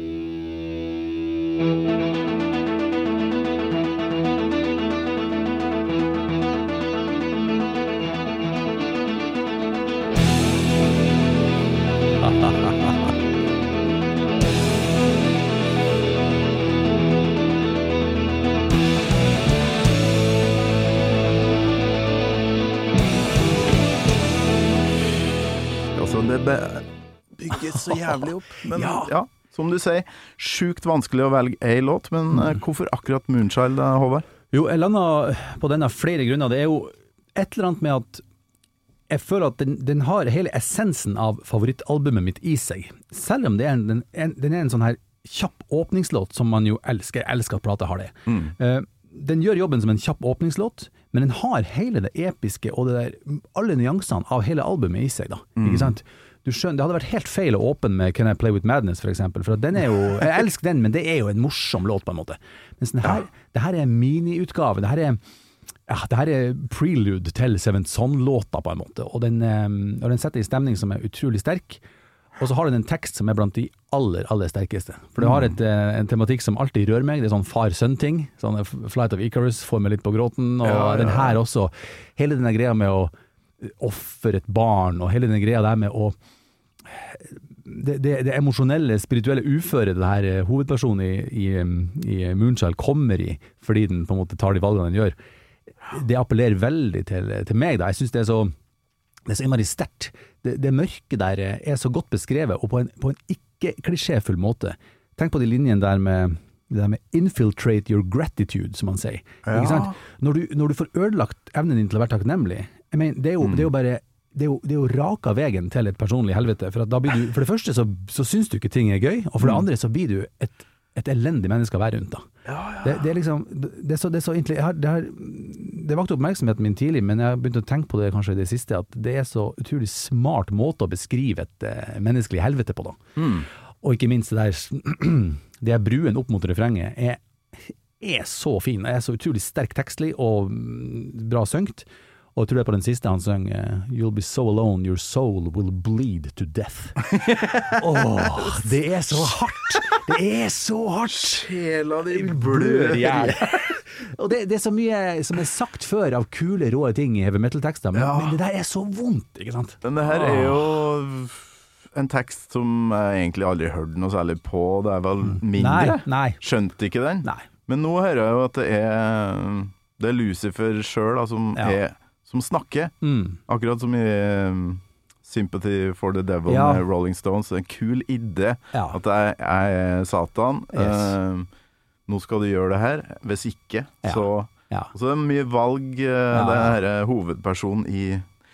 Altså, det be- bygges så jævlig opp, men ja. Ja. som du sier, sjukt vanskelig å velge ei låt, men eh, hvorfor akkurat Moonchild, da, Håvard? Jo, jeg landet på den av flere grunner. Det er jo et eller annet med at jeg føler at den, den har hele essensen av favorittalbumet mitt i seg. Selv om det er en, den, en, den er en sånn her kjapp åpningslåt som man jo elsker. Jeg elsker at plata har det. Eh, den gjør jobben som en kjapp åpningslåt, men den har hele det episke og det der, alle nyansene av hele albumet i seg da. Ikke sant? Du skjønner, det hadde vært helt feil å åpne med Can I Play With Madness for eksempel, for at den er jo, jeg elsker den, men det er jo en morsom låt på en måte. Mens den her, det her er miniutgave, det her er, ja, det her er prelude til Seven Son-låta på en måte, og den, eh, og den setter i stemning som er utrolig sterk, og så har den en tekst som er blant de aller, aller sterkeste. For det har et, eh, en tematikk som alltid rører meg, det er sånn far-sønn-ting, sånn Flight of Icarus får meg litt på gråten, og Ja, ja. den her også, hele denne greia med å offer et barn, og hele denne greia der med å det, det, det emosjonelle, spirituelle uføret det her hovedpersonen i, i, i Moonchild kommer i, fordi den på en måte tar de valgene den gjør, det appellerer veldig til, til meg da. Jeg synes det er så, det er så innmari sterkt. Det, det mørke der er så godt beskrevet, og på en, på en ikke-klisjéfull måte. Tenk på de linjene der med, det der med infiltrate your gratitude, som man sier. Ja. Ikke sant? Når du, når du får ødelagt evnen din til å være takknemlig, jeg mener, det er jo, mm. det er jo bare Det er, jo, det er jo raka veien til et personlig helvete, for, at da blir du, for det første så, så syns du ikke ting er gøy, og for det andre så blir du et, et elendig menneske å være rundt da. Ja, ja. Det, det er liksom, det er så, det er så egentlig, jeg har, det, har, det vakte oppmerksomheten min tidlig, men jeg har begynt å tenke på det kanskje i det siste, at det er så utrolig smart måte å beskrive et uh, menneskelig helvete på da. Mm. Og ikke minst det der, det er bruen opp mot refrenget, er, er så fin, er så utrolig sterk tekstlig og bra søngt. Og jeg tror det er på den siste han søng You'll be so alone, your soul will bleed to death. Åh, det er så hardt! Det er så hardt! Sjela di blør i hjel. Og det, det er så mye som er sagt før av kule, råe ting i heavy metal-tekster, men, Ja. men det der er så vondt, ikke sant? Men det her er jo en tekst som jeg egentlig aldri hørte noe særlig på. Det er vel mindre. Nei, nei. Skjønte ikke den. Nei. Men nå hører jeg jo at det er Det er Lucifer selv da, som, Ja. er, som snakker. Mm. Akkurat som i um, Sympathy for the Devil Ja. med Rolling Stones. En kul idé Ja. at jeg, jeg er Satan. Yes. Um, nå skal du gjøre det her. Hvis ikke, Ja. så Ja. Og så er det mye valg. Uh, Ja, det ja. her er hovedpersonen i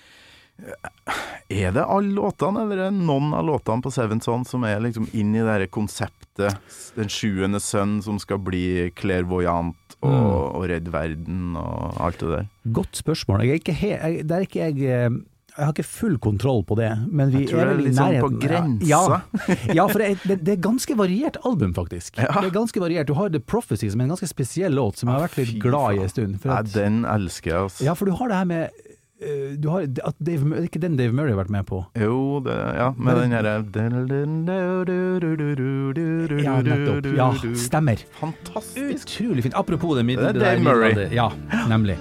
Er det alle låtene, eller er det noen av låtene på Seventh Son som er liksom inn i det her konseptet, den sjuende sønn som skal bli clairvoyant og, Mm. og redde verden og alt det der? Godt spørsmål. Jeg er ikke he, jeg, der er ikke jeg eh, jeg har ikke full kontroll på det, men vi Jeg tror er det er vel i litt sånn nærheten. på grensa. Ja, ja for det er, det, det er ganske variert album, faktisk. Ja. Det er ganske variert. Du har The Prophecy, som er en ganske spesiell låt, som jeg har vært litt Fy glad i faen. en stund. For Nei, at, den elsker jeg, altså. ja, for du har det her med eh, du har, at Dave, det er ikke den Dave Murray har vært med på. Jo, det, ja, med den herre Ja, nettopp. Ja, stemmer. Fantastisk. Utrolig fint. Apropos det, Det er det Dave der Murray. middelalder- Ja, nemlig.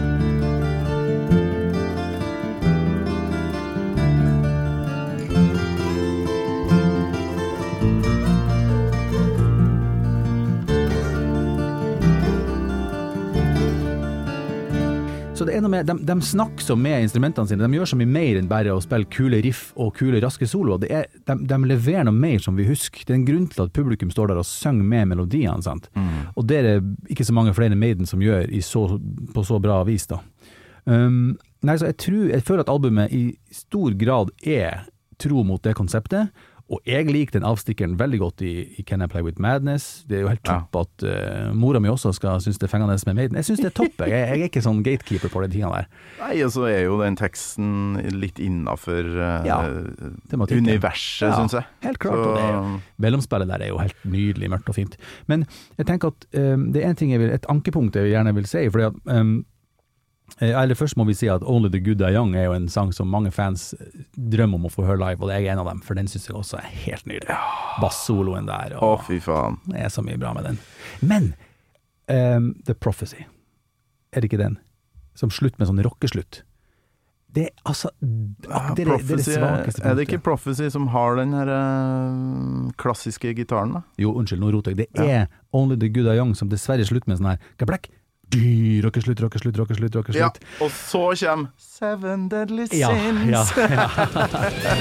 Så det er noe med, de, de snakker så med instrumentene sine, de gjør så mye mer enn bare å spille kule riff og kule raske soloer. Det er, de, de leverer noe mer som vi husker. Det er en grunn til at publikum står der og synger med melodiene, sant? Mm. Og det er ikke så mange flere Maiden som gjør i så, på så bra vis da. Um, nei, så jeg, tror, jeg føler at albumet i stor grad er tro mot det konseptet, og jeg liker den avstikkeren veldig godt i, i Can I Play With Madness. Det er jo helt topp ja. at uh, mora mi også skal synes det er fengende med Maiden. Jeg synes det er topp, jeg, jeg er ikke sånn gatekeeper på de tingene der. Nei, og så er jo den teksten litt innenfor uh, Ja, universet, ja, synes jeg. Helt klart, så, og det er jo, mellomspillet der er jo helt nydelig, mørkt og fint. Men jeg tenker at um, det er en ting jeg vil, et ankepunkt jeg gjerne vil si, fordi at um, eller først må vi si at Only the Good Die Young er jo en sang som mange fans drømmer om å få høre live, og jeg er en av dem, for den synes jeg også er helt nydelig. Bass-soloen der, Å, og fy faen. det er så mye bra med den. Men um, The Prophecy, er det ikke den? Som slutt med sånn rockeslutt. Det er altså Ja, det, er, det er det Prophecy, svakeste er det ikke punktet. Prophecy som har den her uh, klassiske gitaren da? Jo, unnskyld, nå roter jeg. Det Ja. er Only the Good Die Young som dessverre slutt med sånn her gablekk. Rockeslutt, rockeslutt, rockeslutt, rockeslutt. Ja, og så kommer Seven Deadly Sins. Ja, ja, ja.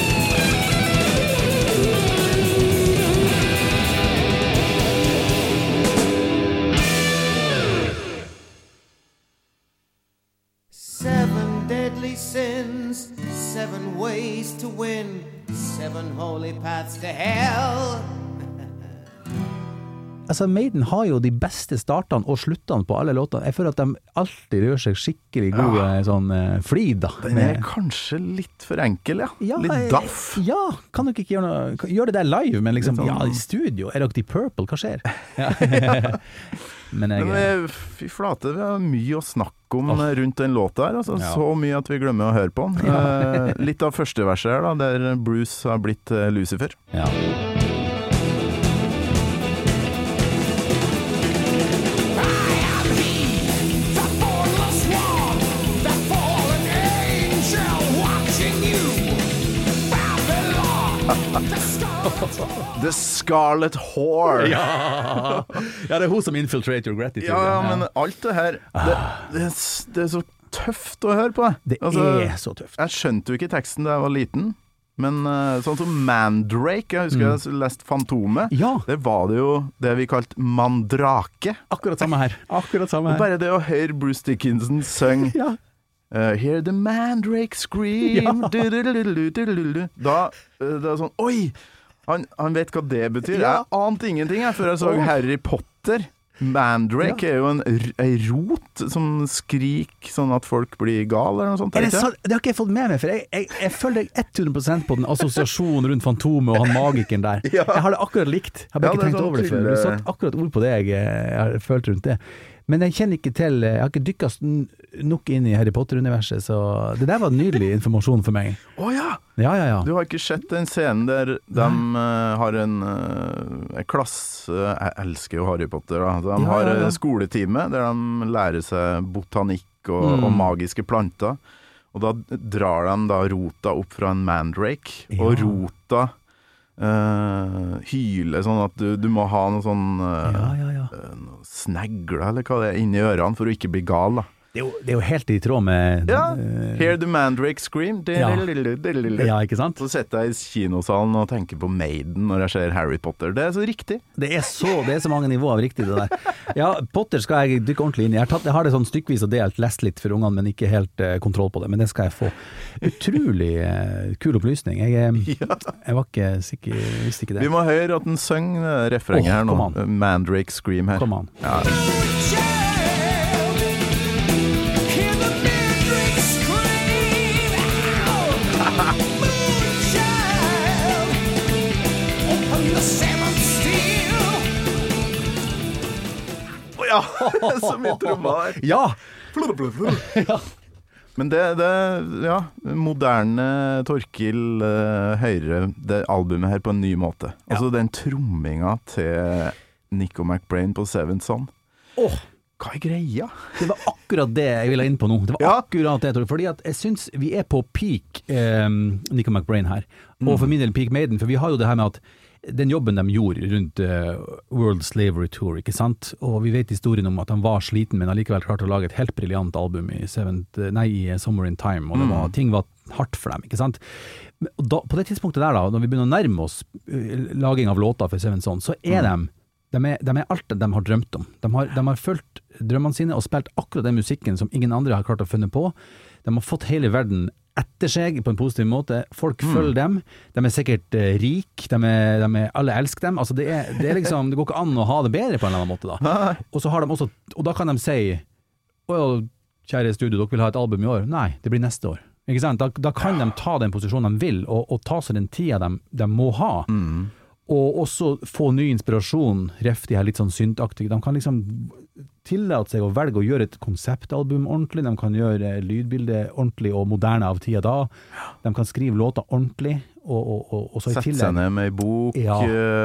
Seven deadly sins, seven ways to win, seven holy paths to hell. Altså, Maiden har jo de beste startene og sluttene på alle låtene. Jeg føler at de alltid gjør seg skikkelig gode sånn uh, flid da. Den er kanskje litt for enkel, ja. Ja, litt jeg- daff. Ja, kan dere ikke gjøre noe, kan- gjør det der live, men liksom, Litt sånn- ja, i studio, er dere de Purple, hva skjer? Ja. Men jeg, Men eh, fy flate, vi har mye å snakke om eh, rundt den låta her, altså. Ja. Så mye at vi glemmer å høre på den. Eh, litt av første verset her da, der Bruce har blitt eh, Lucifer. ja. Scarlet Whore. Ja. ja, det er hun som infiltrator gratitude. Ja, men alt det her det, det, er, s- det er så tøft å høre på. Det Altså, er så tøft. Jeg skjønte jo ikke teksten da jeg var liten, men eh, sånn som Mandrake, jeg husker jeg leste Fantomet, Ja, der var det jo det vi kalte mandrake. akkurat samme her. Akkurat samme Og her. bare det å høre Bruce Dickinson synge Ja. Uh, hear the mandrake scream Ja. du-du-du-du-du-du-du. Da uh, det er sånn Oi! Han, han vet hva det betyr. Ja. Jeg ante ingenting jeg, før jeg så Åh. Harry Potter. Mandrake er jo en, r- ei rot som skriker sånn at folk blir gale, eller noe sånt. Er det, ikke? sant? Det har ikke jeg fått med meg, for jeg, jeg, jeg følger deg hundre prosent på den assosiasjonen rundt Fantomet og han magikeren der. Ja. Jeg har det akkurat likt. Jeg har bare Ja, ikke det er tenkt sånn over det før. Du tydelig- satt akkurat ord på det jeg, jeg har følt rundt det. Men jeg kjenner ikke til Jeg har ikke dykka nok inn i Harry Potter-universet, så det der var nydelig informasjon for meg. Å ja! Ja, ja, ja. Du har ikke sett den scenen der de uh, har en, uh, en klasse Jeg elsker jo Harry Potter. Da. De Ja, har ja, ja. en skoletime der de lærer seg botanikk og, Mm. og magiske planter. Og da drar de da rota opp fra en mandrake, Ja. og rota uh, hyler sånn at du, du må ha noe sånn uh, Ja, ja, ja. uh, noe snegler, eller hva det er, inni ørene for å ikke bli gal, da. Det er, jo, det er jo helt i tråd med Ja. eh, Hear the mandrake scream. Ja. ja, ikke sant? Så sitter jeg i kinosalen og tenker på Maiden når jeg ser Harry Potter. Det er så riktig. Det er så, det er så mange nivåer av riktig det der. Ja, Potter skal jeg dykke ordentlig inn i. Jeg har, tatt, jeg har det sånn stykkevis og delt, lest litt for ungene, men ikke helt eh, kontroll på det. Men det skal jeg få. Utrolig eh, kul opplysning. Jeg, eh, jeg var ikke sikker, visste ikke det. Vi må høre at den synger det refrenget Åh, her nå. kom an. Mandrake Scream her. Kom an. Ja. Hear the mandrake scream out. Moonchild, open the seventh steel. Å ja! Så mye trommer. Ja! Men det, det Ja, moderne Torkil uh, hører det albumet her på en ny måte. Altså den tromminga til Nico McBrain på Seventh Son. Åh, Hva er greia? det var akkurat det jeg ville inn på nå. Det var Ja. akkurat det, Tor. Fordi at jeg syns vi er på peak eh, Nico McBrain her. Og for min del peak Maiden, for vi har jo det her med at den jobben de gjorde rundt uh, World Slavery Tour, ikke sant? Og vi vet historien om at han var sliten, men allikevel klarte å lage et helt briljant album i, seventh, nei, i Summer in Time, og det var, ting var hardt for dem, ikke sant? Men, og da, på det tidspunktet der da, når vi begynner å nærme oss uh, laging av låter for Seven Son, så er de de er, de er alt det de har drømt om. De har, de har fulgt drømmene sine og spilt akkurat den musikken som ingen andre har klart å finne på. De har fått hele verden etter seg på en positiv måte. Folk følger dem. De er sikkert uh, rik. De er, de er, alle elsker dem. Altså det, er, det, er liksom, det går ikke an å ha det bedre på en eller annen måte da. Og så har de også, og da kan de si å ja, kjære studio, dere vil ha et album i år? Nei, det blir neste år. Ikke sant? Da, da kan de ta den posisjonen de vil, og, og ta seg den tida de, de må ha. Og også få ny inspirasjon, ref de her litt sånn syntaktige. De kan liksom tillate seg å velge å gjøre et konseptalbum ordentlig, de kan gjøre lydbildet ordentlig og moderne av tida da. De kan skrive låter ordentlig, og, og, og, og så i Sette tillegg seg ned med ei bok, Ja.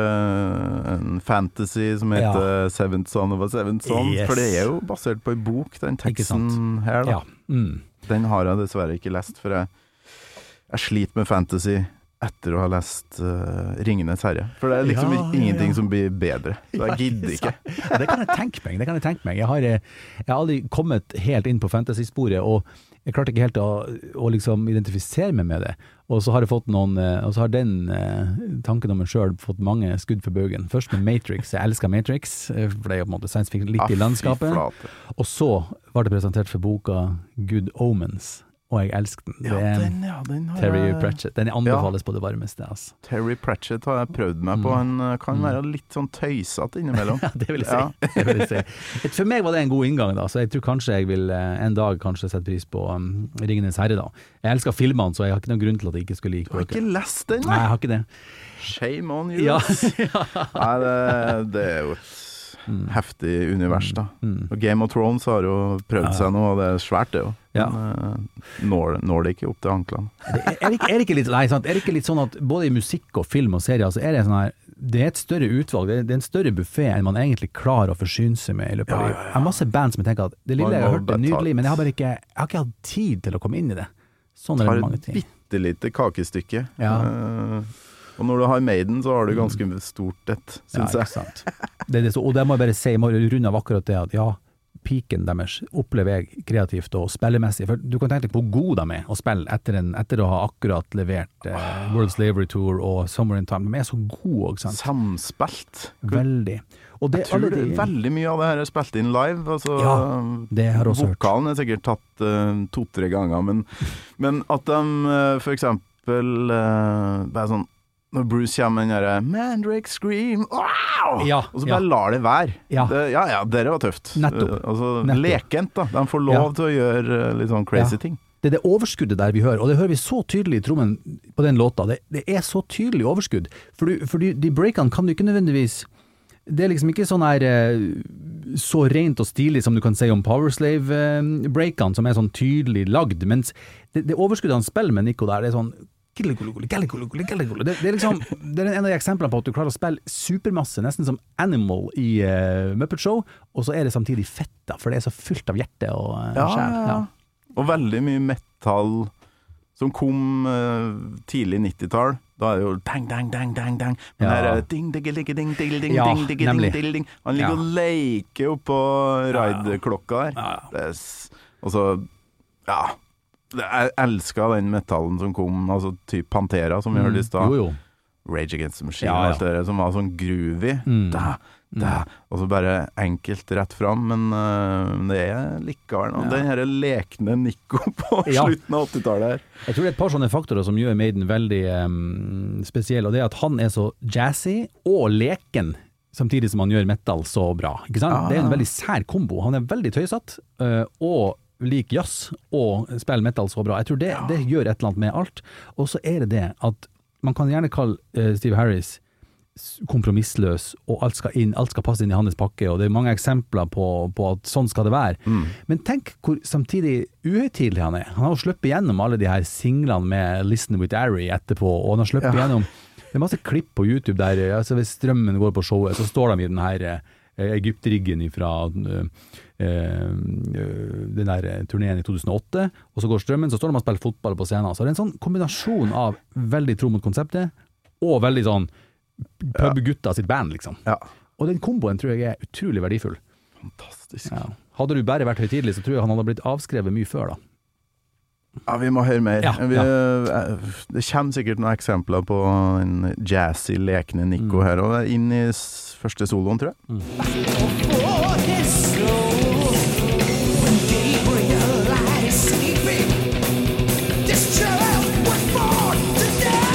eh, en fantasy som heter Seventh Son of a Seventh Son. Yes. For det er jo basert på ei bok, den Ikke teksten sant? her. Da. Ja. Mm. Den har jeg dessverre ikke lest, for jeg, jeg sliter med fantasy etter å ha lest uh, Ringenes herre. For det er liksom Ja, ja, ingenting ja. som blir bedre. Så jeg gidder ikke. Ja, det kan jeg tenke meg. Det kan jeg tenke meg. Jeg har, eh, jeg har aldri kommet helt inn på fantasy-sporet, og jeg klarte ikke helt å, å liksom identifisere meg med det. Og så har jeg fått noen, eh, og så har den eh, tanken om meg selv fått mange skudd for bøgen. Først med Matrix. Jeg elsker Matrix, eh, for det er jo på en måte science fiction litt Ah, i fy landskapet. flate. Og så var det presentert for boka Good Omens, og jeg elsket den. Det Ja, er den, ja, den har Terry jeg- Pratchett. Den anbefales på det varmeste. Altså. Terry Pratchett har jeg prøvd meg på. Han uh, kan være litt sånn tøysete innimellom. Ja, det vil jeg si. Ja. Det vil jeg si. For meg var det en god inngang, da, så jeg tror kanskje jeg vil eh, en dag kanskje sette pris på um, Ringenes herre. Da. Jeg elsker filmene, så jeg har ikke noen grunn til at jeg ikke skulle like Du har ikke bøker. lest den, Nei, jeg har ikke det. Shame on you. Ja. Nei, det, det er jo et heftig univers, da. Mm. Og Game of Thrones har jo prøvd Ja. seg nå, og det er svært, det jo. Ja. Men uh, når, når det ikke opp til anklene. Er, er, det ikke, er, det ikke litt, nei, sant? er det ikke litt sånn at både i musikk og film og serier, så er det sånn her, det er et større utvalg, det er, det er en større buffet enn man egentlig klarer å forsyne seg med i løpet av Ja, livet. Jeg har masse band som jeg tenker at det lille Man jeg har må hørt er betale. nydelig, men jeg har bare ikke, jeg har ikke hatt tid til å komme inn i det. Sånn er Tar det mange et ting. bitte lite kakestykke. Ja. Uh, Og når du har Maiden, så har du ganske stort et, Ja, synes ikke jeg. sant. Det er det, så, og det må jeg bare si, jeg må runde av akkurat det, at ja, piken deres opplever jeg kreativt og spillemessig, for du kan tenke deg hvor god de er å spille etter, en, etter å ha akkurat levert eh, World Slavery Tour og Summer in Time. De er så gode, ikke sant? Samspilt. Veldig. Og det, Jeg tror alle det de, er veldig mye av det her er spilt inn live. Altså, Ja, det har jeg også hørt. Vokalen er sikkert tatt uh, to-tre ganger, men, men at de uh, for eksempel uh, bare sånn, når Bruce kommer med den der Mandrake Scream, wow! Ja, og så ja. bare lar det være. Ja. Det, ja, ja, det var tøft. Nettopp. Uh, altså, Nettopp. lekent da. De får lov Ja. til å gjøre uh, litt sånn crazy Ja. ting. Det er det overskuddet der vi hører, og det hører vi så tydelig i trommen på den låta. Det, det er så tydelig overskudd, for, du, for du, de breakene kan du ikke nødvendigvis. Det er liksom ikke sånn her eh, så rent og stilig som du kan si om Powerslave-breakene, som er sånn tydelig lagd, mens det, det overskuddet han spiller med Nico der, det er sånn det, det er liksom det er en av de eksemplene på at du klarer å spille supermasse, nesten som Animal i uh, Muppet Show, og så er det samtidig fetta, for det er så fullt av hjerte og uh, Ja, sjel. ja, ja. Og veldig mye metal som kom uh, tidlig nittitall. Da er det jo dang, dang, dang, dang, dang. Men Ja. her er det ding, ding, ding, ding, ding, ding, Ja, ding, ding, ding, nemlig. ding, ding. Han ligger Ja. og leker oppå ride-klokka der. Ja, ja. Det er s- Og så, ja, jeg elsker den metallen som kom, altså typ Pantera, som vi hørte i stad. Jo, jo. Rage Against the Machine, Ja, ja. alt det der, som var sånn groovy. Mm. Da, da. Og så bare enkelt rett fram, men uh, det er likevel noe. Ja. Den her lekne Nico på Ja. slutten av åttitallet her. Jeg tror det er et par sånne faktorer som gjør Maiden veldig um, spesiell, og det er at han er så jazzy og leken, samtidig som han gjør metal så bra. Ikke sant? Ah. Det er en veldig sær kombo. Han er veldig tøysatt, uh, og lik jazz, og spiller metal så bra. Jeg tror det, det gjør et eller annet med alt. Og så er det det at man kan gjerne kalle uh, Steve Harris kompromissløs, og alt skal inn, alt skal passe inn i hans pakke, og det er mange eksempler på, på at sånn skal det være. Mm. Men tenk hvor samtidig uhøytidelig han er. Han har jo sluppet gjennom alle de her singlene med Listen with Ari etterpå, og han har sluppet Ja. gjennom, det er masse klipp på YouTube der, altså hvis strømmen går på showet, så står de i den her eh, Egyptriggen fra eh, eh, den der turneen i to tusen og åtte, og så går strømmen, så står de og spiller fotball på scenen. Så det er en sånn kombinasjon av veldig tro mot konseptet, og veldig sånn pubgutta sitt band, liksom. Ja. Og den komboen tror jeg er utrolig verdifull. Fantastisk. Ja. Hadde du bare vært høytidelig, så tror jeg han hadde blitt avskrevet mye før da. Ja, vi må høre mer. Ja, vi, ja. eh, Det kommer sikkert noen eksempler på en jazzy, lekende Nico Mm. her, og det er inn i s- første soloen, tror jeg. For his soul, when Gabriel lies sleeping, this child was born to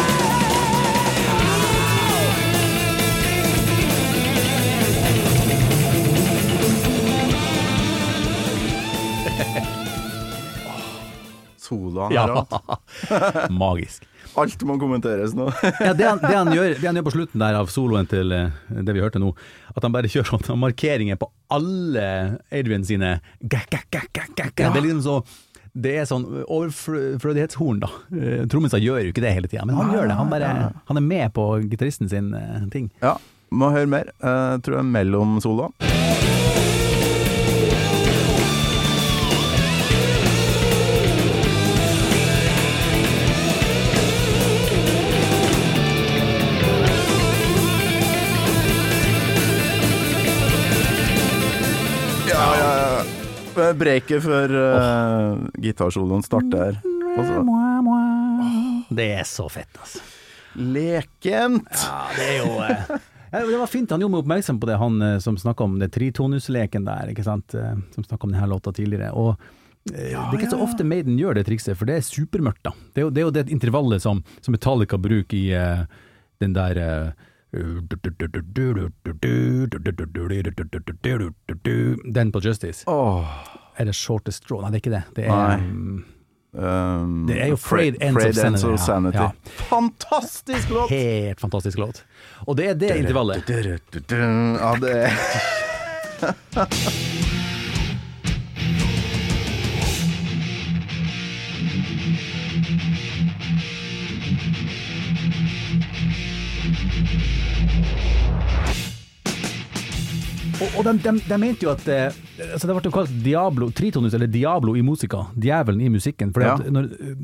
Soloen her, Ja, magisk. alt må kommenteres nå. Ja, det, han, det, han gjør, det han gjør på slutten der av soloen til eh, det vi hørte nå, at han bare kjører sånne markeringer på alle Adrian sine gak, gak, gak, gak, gak. Det er liksom så, det er sånn overflødighetshorn da. Eh, Trommisen gjør jo ikke det hele tiden, men han gjør det. Han, bare, han er med på gitaristen sin eh, ting. Ja, må høre mer. Eh, Jeg tror det er mellom soloen. Ja, ja, ja. Breiket før uh, gitarsoloen starter. Og så Det er så fett, altså. lekent. Ja, det er jo eh, ja, det var fint, han gjorde meg oppmerksom på det, han eh, som snakket om det tritonusleken der, ikke sant, eh, som snakket om denne låta tidligere, og eh, det er ikke så ofte Maiden gjør det trikset, for det er supermørkt da. Det er jo det, er jo det intervallet som, som Metallica bruker i eh, den der eh, den på Justice. Åh, Er det Shortest Straw? Nei, det er ikke det. Det er, Nei. mm, um, Det er jo Frayed Ends of Ends Sanity, of ja. Sanity. Ja. Fantastisk låt! helt fantastisk låt. Og det er det intervallet. Ja, det er Og, og de, de, de mente jo at eh, altså det ble jo kalt Diablo, tritonus eller Diablo i musika, djevelen i musikken, for Ja. at når, eh,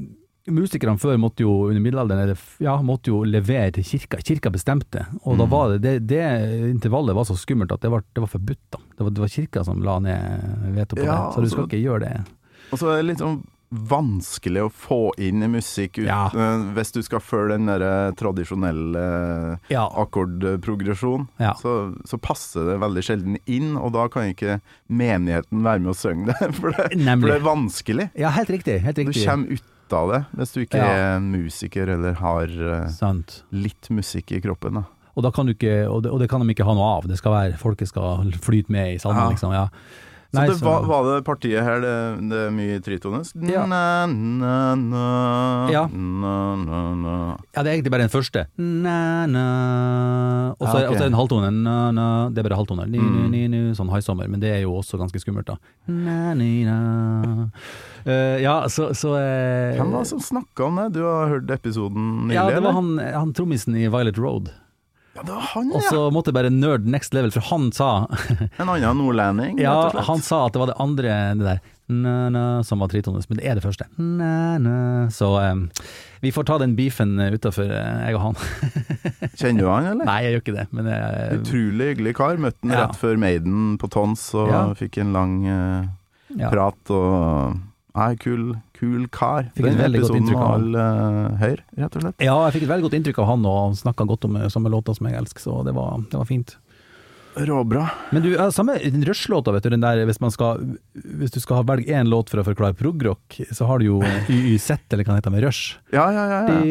musikerne før måtte jo under middelalderen eller, ja, måtte jo levere til kirka. Kirka bestemte, og da var det, det, det intervallet var så skummelt at det var, det var forbudt da. Det var, det var kirka som la ned veto på Ja, det, så du skal altså- ikke gjøre det. Og så er det litt sånn vanskelig å få inn i musikk ut, Ja. eh, hvis du skal følge den der tradisjonelle Ja. akkordprogresjon, Ja. så, så passer det veldig sjelden inn, og da kan ikke menigheten være med å synge det, for det, Nemlig. for det er vanskelig. Ja, helt riktig, helt Du riktig. kommer ut av det hvis du ikke Ja. er en musiker eller har eh, Sant. litt musikk i kroppen. Da. Og, da kan du ikke, og, det, og det kan de ikke ha noe av. Det skal være, folket skal flyte med i salmen, Ja. liksom. Ja. Så Nei, det var, var det partiet her, det, det er mye tritones? Ja. Na, na, na, Ja. na, na, na. Ja, det er egentlig bare den første. Na, na. Og så Ja, er- ok. og så er det en halvtone. Na, na. Det er bare halvtoner. Ni, Mm. ni, ni, ni, sånn haisommer. Men det er jo også ganske skummelt, da. Na, ni, na. Eh, ja, så, så eh, Hvem var det som snakket om det? Du har hørt episoden nylig, Ja, det eller? var han, han trommisen i Violet Road. Ja, det var han, Og ja. så måtte jeg bare nerd next level, for han sa En annen nordlending, Ja, rett og slett. han sa at det var det andre, det der na-na, som var tritones, men det er det første. Na-na. Så um, vi får ta den beefen utenfor, uh, jeg og han. Kjenner du han, eller? Nei, jeg gjør ikke det, men jeg, Utrolig hyggelig kar. Møtte han Ja. rett før Maiden på Tons, og Ja. fikk en lang eh, ja. prat, og Nei, kul, kul kar. Fikk et Den veldig godt episoden inntrykk av var han. all uh, høyr, rett og slett. ja, jeg fikk et veldig godt inntrykk av han, og han snakket godt om uh, samme låter som jeg elsker, så det var, det var fint. Råbra. Men du, uh, samme den Rush-låta, vet du, den der, hvis man skal, hvis du skal velge en låt for å forklare progrock, så har du jo Y Y Z, eller hva det heter med Rush. Ja, ja, ja. ja.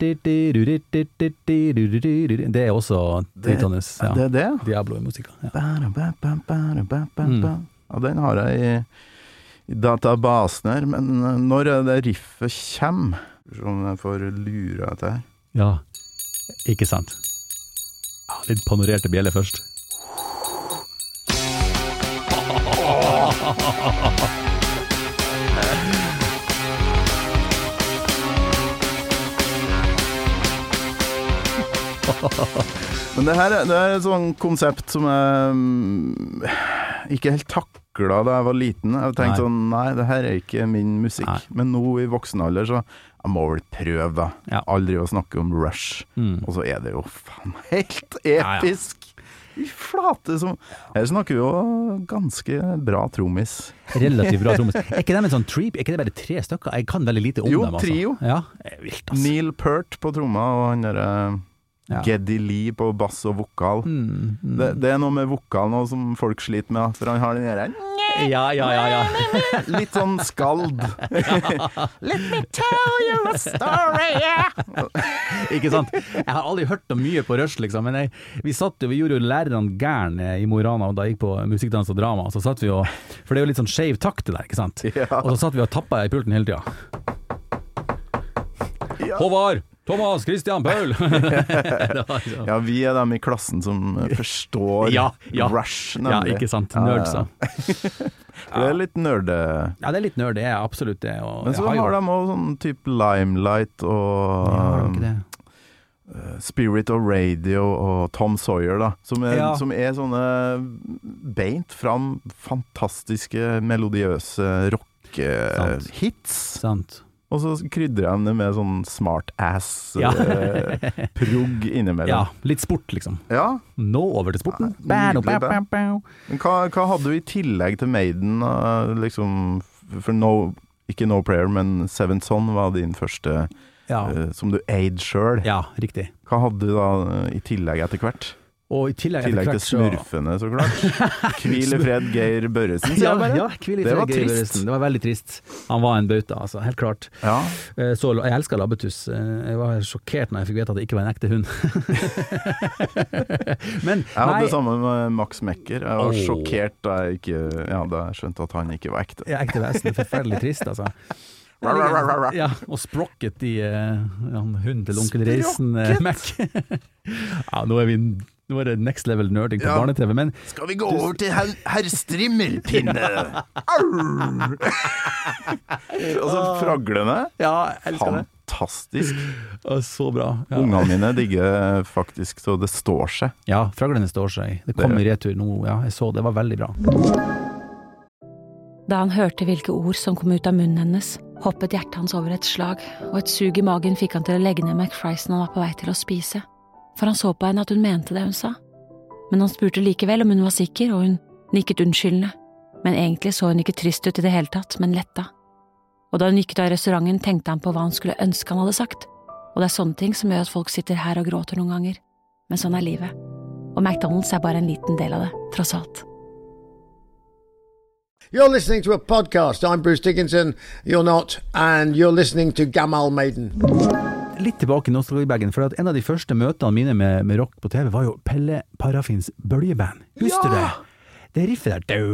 Det er også tritones, ja. Det er det? Diablo i musikk. Ja. Ba, ba, ba, ba, ba, ba, Mm. ba. Ja, den har jeg i, i databasen her, men uh, når er det riffet kommer? Som jeg får lure etter her. Ja, ikke sant. Ja, litt panorerte bjeller først. Men det her er, det er et sånt konsept som jeg mm, ikke helt takla da jeg var liten. Jeg tenkte Nei. sånn, nei, det her er ikke min musikk. Nei. Men nå i voksen alder, så jeg må vel prøve da. Ja. Aldri å snakke om Rush. Mm. Og så er det jo faen helt Ja, ja. episk. I flate som... Her snakker vi jo ganske bra trommis. Relativt bra trommis. Er ikke de en sånn tree? Er ikke det bare tre stykker? Jeg kan veldig lite om Jo, dem, altså. trio. Ja, det er vilt, altså. Neil Peart på tromma, og han der eh, Ja. Geddy Lee på bass og vokal. Mm, mm. Det, det er noe med vokalen også som folk sliter med, for han har den der Ja, ja, ja, ja. litt sånn skald. Let me tell you a story, yeah. Ikke sant? Jeg har aldri hørt noe mye på Rush, liksom, men jeg, vi satt jo, vi gjorde jo lærerne gærne i Mo i Rana, og da jeg gikk på musikkdans og drama, så satt vi jo, for det er jo litt sånn skjev takt det der, ikke sant? Ja. Og så satt vi og tappet i pulten hele tida. Ja. Håvard! Thomas, Christian, Paul! Det var liksom- Ja, vi er dem i klassen som forstår Ja, ja. Rush, Ja, nemlig. ikke sant? Ja, Nerds, ja. da. For det er litt nerde. Ja, det er litt nerd, det er absolutt det. Og Men så jeg har jo- de også sånn type Limelight og Ja, har de ikke det? uh, Spirit of Radio og Tom Sawyer, da. Som er, Ja. som er sånne beint fram fantastiske, melodiøse Sant. rock-hits. Sant. Og så krydrer de det med sånn smart-ass Ja. eh, prog Ja, innimellom. litt sport, liksom. Ja. Nå over til sporten. Ja, nydelig band. Men hva, hva hadde du i tillegg til Maiden? uh, liksom, for no, ikke No Prayer, men Seventh Son var din første Ja, uh, som du eide sjøl. ja, riktig. Hva hadde du da uh, i tillegg etter hvert? Og i tillegg, I tillegg etter til hvert så- smurfene, så klart. Hvil i fred, Geir Børresen, sier Ja, jeg bare. ja, hvil i Det fred, var Geir trist. Børresen. Det var veldig trist. Han var en bauta, altså, helt klart. Ja. Eh, Så jeg elsker labbetuss. Eh, Jeg var sjokkert når jeg fikk vite at det ikke var en ekte hund. Men Jeg hadde nei, det samme med Max Mekker. Jeg var Åh. sjokkert da jeg, ikke, ja, da jeg skjønte at han ikke var ekte. ja, ekte vesen. Forferdelig trist, altså. Ra, ra, ra, ra, ra. Ja, og Sprocket i uh, hunden til onkel Reisen, uh, Mac. Ja, nå er vi nå er det next level nerding på Ja. barne-T V, men Skal vi gå over til herr her Strimmelpinne? Og så fraglene. ja, jeg elsker det. Fantastisk. Å, så bra. Ja. Ungene mine digger faktisk så det står seg. Ja, fraglene står seg. Det kom Det- i retur nå, ja, jeg så det, var veldig bra. Da han hørte hvilke ord som kom ut av munnen hennes, hoppet hjertet hans over et slag, og et sug i magen fikk han til å legge ned McFriesen han var på vei til å spise, for han så på henne at hun mente det hun sa. Men han spurte likevel om hun var sikker, og hun nikket unnskyldende, men egentlig så hun ikke trist ut i det hele tatt, men letta. Og da hun gikk ut av restauranten, tenkte han på hva han skulle ønske han hadde sagt, og det er sånne ting som gjør at folk sitter her og gråter noen ganger, men sånn er livet. Og McDonald's er bare en liten del av det, tross alt. You're listening to a podcast. I'm Bruce Dickinson. You're not. And you're listening to Gamal Maiden. Litt tilbake i nostalgibagen, for at en av de første møtene mine med, med rock på T V var jo Pelle Parafins bøljeband. Husker du det? Det riffet der.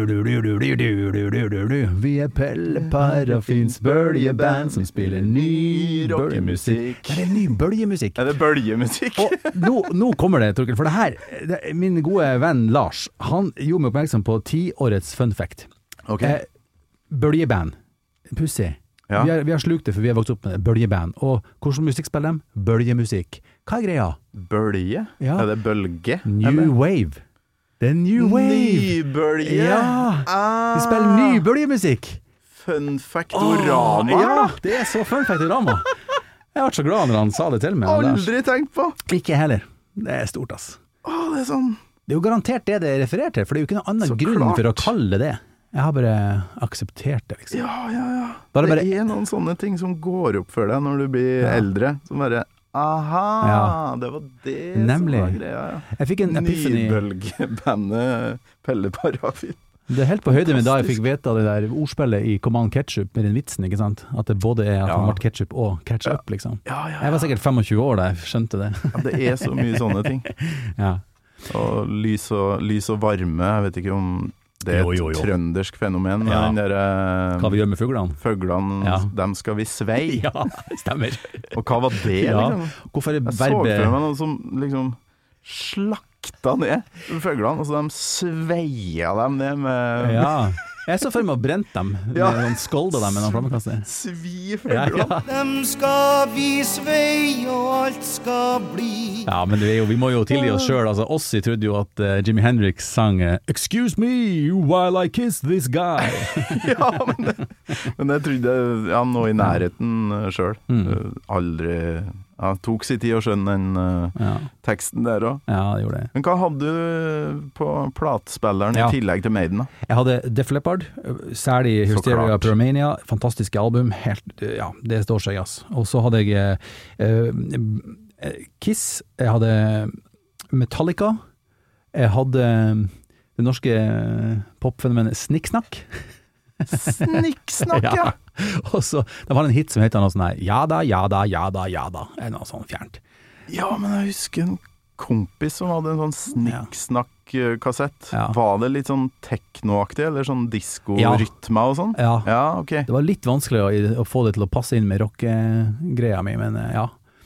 Vi er Pelle Parafins bøljeband som spiller ny bøljemusikk. Det er ny bøljemusikk. Er det bøljemusikk? Og nå, nå kommer det, Torkel, for det her, det, min gode venn Lars, han gjorde meg oppmerksom på tiårets fun fact. Ok. Eh, bøljeband. Pussig. Ja. Vi, har, vi har slukt det, for vi har vokst opp med bøljeband. Og hvordan musikk spiller de? Bøljemusikk. Hva er greia? Bølge? Ja. Er det bølge? New eller? Wave. Det er New Wave. Nybølge? Ja. Ah. Vi spiller ny bøljemusikk. Fun factorama? Åh, ja, det er så fun factorama. Jeg var så glad når han sa det til meg. Aldri tenkt på. Ikke heller. Det er stort, ass. Åh, det er sånn. Det er jo garantert det det refererer til, for det er jo ikke noen annen Så grunn klart. for å kalle det. Jeg har bare akseptert det, liksom. Ja, ja, ja. Bare, det bare, er noen sånne ting som går opp for deg når du blir Ja. eldre. Som bare, aha, Ja. det var det Nemlig. som var greia. Ja. jeg fikk en epiphany. Nybølgebandet Pelle Parafin. Det er helt på høyde med da jeg fikk vite det der ordspillet i Command Ketchup med den vitsen, ikke sant? At det både er at Ja. han ble ketchup og catch up, liksom. Ja, ja, Jeg var sikkert tjuefem år da jeg skjønte det. ja. Det er så mye sånne ting. Ja. Og lys og, lys og varme, jeg vet ikke om det er et Jo, jo, jo. trøndersk fenomen. Ja. Den der, eh, Hva vi gjør med fuglene. Fuglene, Ja. dem skal vi svei. Ja, stemmer. Og hva var det, Ja. liksom? Hvorfor er Jeg så for meg verbet... noen som liksom slakta ned fuglene, og så de sveia dem ned med Ja, jeg så for meg å brente dem, med Ja. noen skolda dem med noen flammekaster. svi Ja, fuglene. ja. Dem skal vi svei, og alt skal bli. Ja, men det er jo, vi må jo tilgi oss selv. Altså, Ossi trodde jo at uh, Jimi Hendrix sang uh, Excuse me while I kiss this guy. Ja, men det, men det trodde jeg ja, nå i nærheten sjøl. Mm. Aldri ja, tok sin tid å skjønne den uh, Ja. teksten der òg. Ja, det gjorde det. Men hva hadde du på platespilleren Ja. i tillegg til Maiden? Da? Jeg hadde Def Leppard, særlig Så Hysteria klart. Pyromania, fantastiske album, helt, ja, det står seg, ass. Og så hadde jeg eh, Kiss, jeg hadde Metallica, jeg hadde det norske popfenomenet Snikksnakk. Snikksnakk, ja! Og så, det var en hit som heter noe sånn her, jada, jada, jada, jada, eller noe sånn fjernt. Ja, men jeg husker en kompis som hadde en sånn snikksnakk-kassett. Ja. Var det litt sånn teknoaktig, eller sånn Ja. disko-rytme og sånn? Ja, Ja, ok. det var litt vanskelig å, å få det til å passe inn med rockegreia mi, men eh, ja.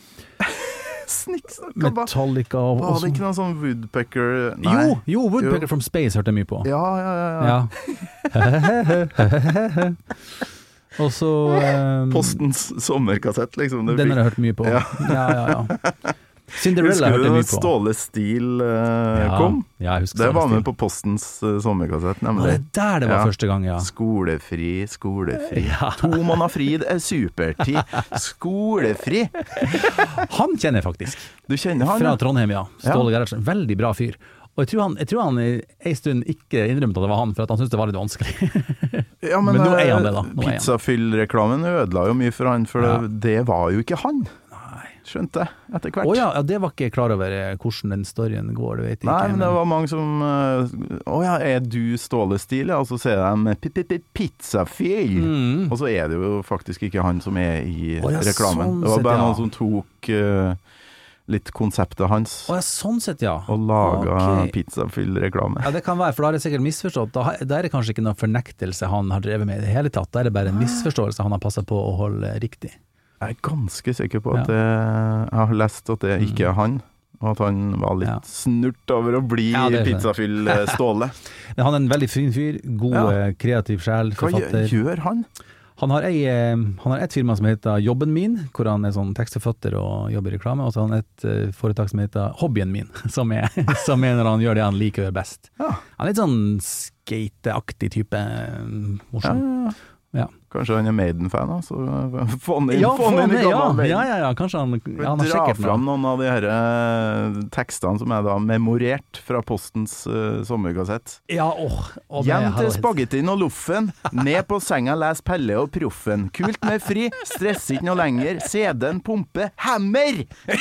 Snikksnakk, hva var Metallica og, var og det så- ikke noe sånn Woodpecker? Jo, jo, Woodpecker Jo. from Space hørte jeg mye på. Ja, ja, ja. ja. Ja. Og så eh, Postens sommerkassett, liksom. Det den fikk- har jeg hørt mye på. Ja. Ja, ja, ja. Cinderella Husker hørte du jeg da mye på. Ståle Stil eh, Ja, kom? ja, jeg husker Det Ståle var med Stil. på Postens eh, sommerkassett, Var nemlig. det der det var Ja. første gang, ja? Skolefri, skolefri. Ja. To måneder fri, det er supertid. Skolefri! Han kjenner jeg faktisk. Du kjenner han? Fra ja? Trondheim, ja. Ståle Gerhardsen. Veldig bra fyr. Og jeg tror han, jeg tror han i en stund ikke innrømte at det var han, for at han syntes det var litt vanskelig. Ja, Men nå er han eh, det, da. Nå er han. Pizzafyll-reklamen ødela jo mye for han, for Ja. det, det var jo ikke han. Nei. Skjønte jeg, etter hvert. Å ja, ja, det var ikke jeg klar over eh, hvordan den storyen går, det vet jeg Nei, ikke. men det var mange som eh, Å ja, er du Ståle Stil? Ja, og så sier de pi- pi- pi- pizzafyll. Mm. Og så er det jo faktisk ikke han som er i Å ja, reklamen. sånn det var sett, bare ja. noen som tok eh, litt konseptet hans Å ja, sånn sett, ja. og laga Ok. pizzafyll-reklame. Ja, det kan være, for da har jeg sikkert misforstått. Da, har- da er det kanskje ikke noe fornektelse han har drevet med i det hele tatt. Da er det bare en misforståelse han har passet på å holde riktig. Jeg er ganske sikker på at Ja. det, jeg har lest at det ikke er han, og at han var litt Ja. snurt over å bli Ja, det er pizzafyll-Ståle. Han er en veldig fin fyr, god, Ja. eh, kreativ sjel, Hva gjør, forfatter. gjør han? Han har, ei, eh, han har et firma som heter Jobben Min, hvor han er sånn tekstforfatter og jobber i reklame, og så har han et eh, foretak som heter Hobbyen Min, som er, som er når han gjør det han liker å gjøre best. Ja. Han er litt sånn skateaktig type, eh, Ja, morsom. ja, ja. Ja. Kanskje han er Maiden-fan, da, så få han inn, Ja, få han inn i ja, Gammal Maiden. ja, ja, ja, kanskje han, ja, han har Dra sikkert fram noe. noen av de her eh, tekstene som er da memorert fra postens uh, sommerkassett. Ja, åh. åh, det Hjem er- til spagettien og loffen, ned på senga les Pelle og Proffen. Kult med fri, stresser ikke noe lenger, C D-en pumpe, hammer!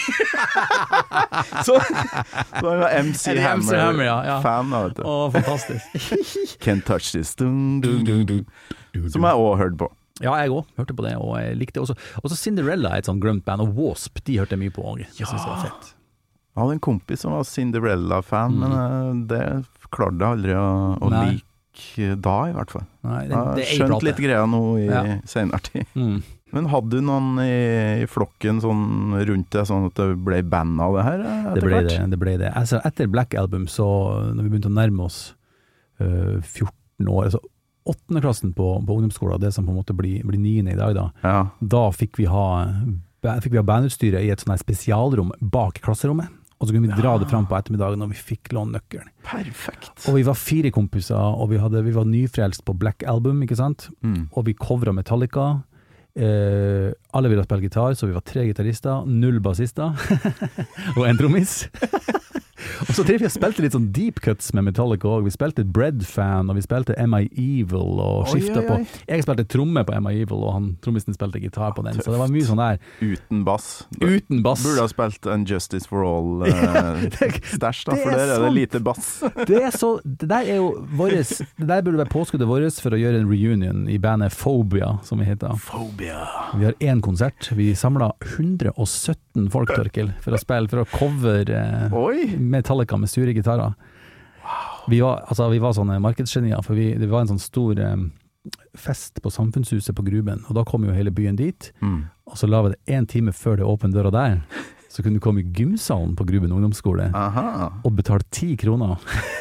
så, så han var M C Er det M C Hammer, Hammer, ja, ja. fan da, vet du. Åh, fantastisk. Can't touch this, dun, dun, dun, dun. Som jeg også hørte på. Ja, jeg òg hørte på det, og jeg likte også. Også Cinderella er et sånt grønt band, og Wasp, de hørte jeg mye på òg. Jeg synes det var fett. Jeg hadde en kompis som var Cinderella-fan, Mm. men eh, det klarte jeg aldri å, å Nei. like da, i hvert fall. Nei, det, Jeg det har er en skjønt plate. litt greia nå i Ja. senere tid. Mm. Men hadde du noen i, i flokken sånn rundt deg, sånn at det ble band av det her etter Det ble hvert? det. det, ble det. Altså, etter Black Album, så når vi begynte å nærme oss øh, fjorten år, altså åttende klassen på, på ungdomsskolen, det som på en måte blir, blir niende i dag da, Ja. da fikk vi ha, ba- fikk vi ha bandutstyret i et sånn her spesialrom bak klasserommet, og så kunne vi dra det fram på ettermiddagen når vi fikk låne nøkkelen. Perfekt. Og vi var fire kompiser, og vi, hadde, vi var nyfrelst på Black Album, ikke sant? Mm. Og vi covret Metallica. Eh, alle ville spille gitar, så vi var tre gitarister, null bassister, og en trommis. Og så drev vi og spilte litt sånn deep cuts med Metallica også. Vi spilte Bread Fan, og vi spilte Am I Evil, og Oi, skiftet oi, på. oi. Jeg spilte tromme på Am I Evil, og han trommisen spilte gitar på den. Så det var mye sånn der. Uten bass. Uten bass. Burde ha spilt en Justice for All eh, stæsj, da, det for er der er det sant. lite bass. Det er så, det der er jo våres, det der burde være påskuddet vårt for å gjøre en reunion i bandet Phobia, som vi heter. Phobia. Vi har én konsert. Vi samlet hundre og sytten folk, Torkel, for å spille, for å cover eh, Oi! Metallica med sure gitarer. Vi var, altså, vi var sånne markedsgenier, for vi, det var en sånn stor eh, fest på Samfunnshuset på Gruben, og da kom jo hele byen dit, Mm. og så la vi det en time før det åpne døra der, så kunne du komme i gymsalen på Gruben ungdomsskole, Aha. og betale ti kroner.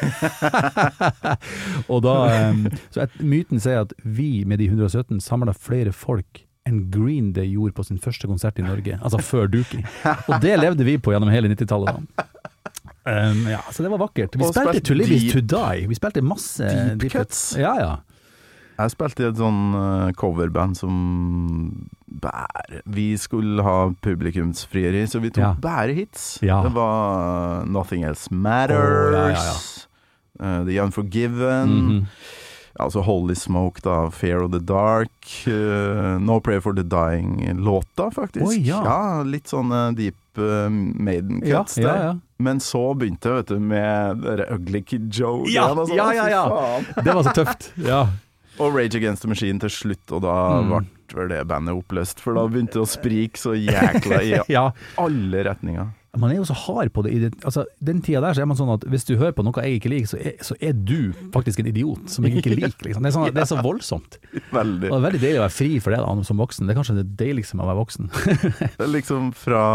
og da, eh, så et, myten sier at vi med de hundre og sytten samlet flere folk enn Green Day gjorde på sin første konsert i Norge, altså før Dookie. Og det levde vi på gjennom hele nittitallet da. Um, ja, så det var vakkert. Vi Og spilte spilte To Live Is deep- To Die. Vi spilte masse Deep deep cuts. Ja, ja. Jeg spilte i et sånn eh, coverband som bare Vi skulle ha publikumsfrieri, så vi tok Ja. bare hits. Ja. Det var Nothing Else Matters, Å, ja, ja, ja. eh, The Unforgiven, Mhm. altså Holy Smoke, da, Fear of the Dark, eh, No Prayer for the Dying-låta, faktisk. Oi, ja. litt sånne deep uh, Maiden Ja, cuts ja, der. ja. Men så begynte jeg, vet du, med dere Ugly Kid Joe. Ja, greiene og sånn. ja, ja, ja. Fy faen. Det var så tøft. Ja. Og Rage Against the Machine til slutt, og da Mm. ble vel det bandet oppløst, for da begynte det å sprike så jækla i ja. alle retninger. Man er jo så hard på det. I det altså, den tida der så er man sånn at hvis du hører på noe jeg ikke liker, så er, så er du faktisk en idiot som jeg ikke liker. Liksom. Det, er sånn, det er så voldsomt. Veldig. Og det er veldig deilig å være fri for det da, som voksen. Det er kanskje det deiligste med å være voksen. Det er liksom fra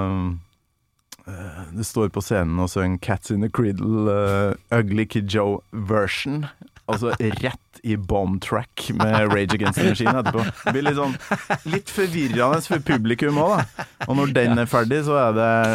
eh, det står på scenen og synger Cats in the Cradle, eh, Ugly Kid Joe version. Altså rett i bomb track med Rage Against the Machine etterpå. Det blir litt sånn litt forvirrende for publikum òg, da. Og når den er ferdig, så er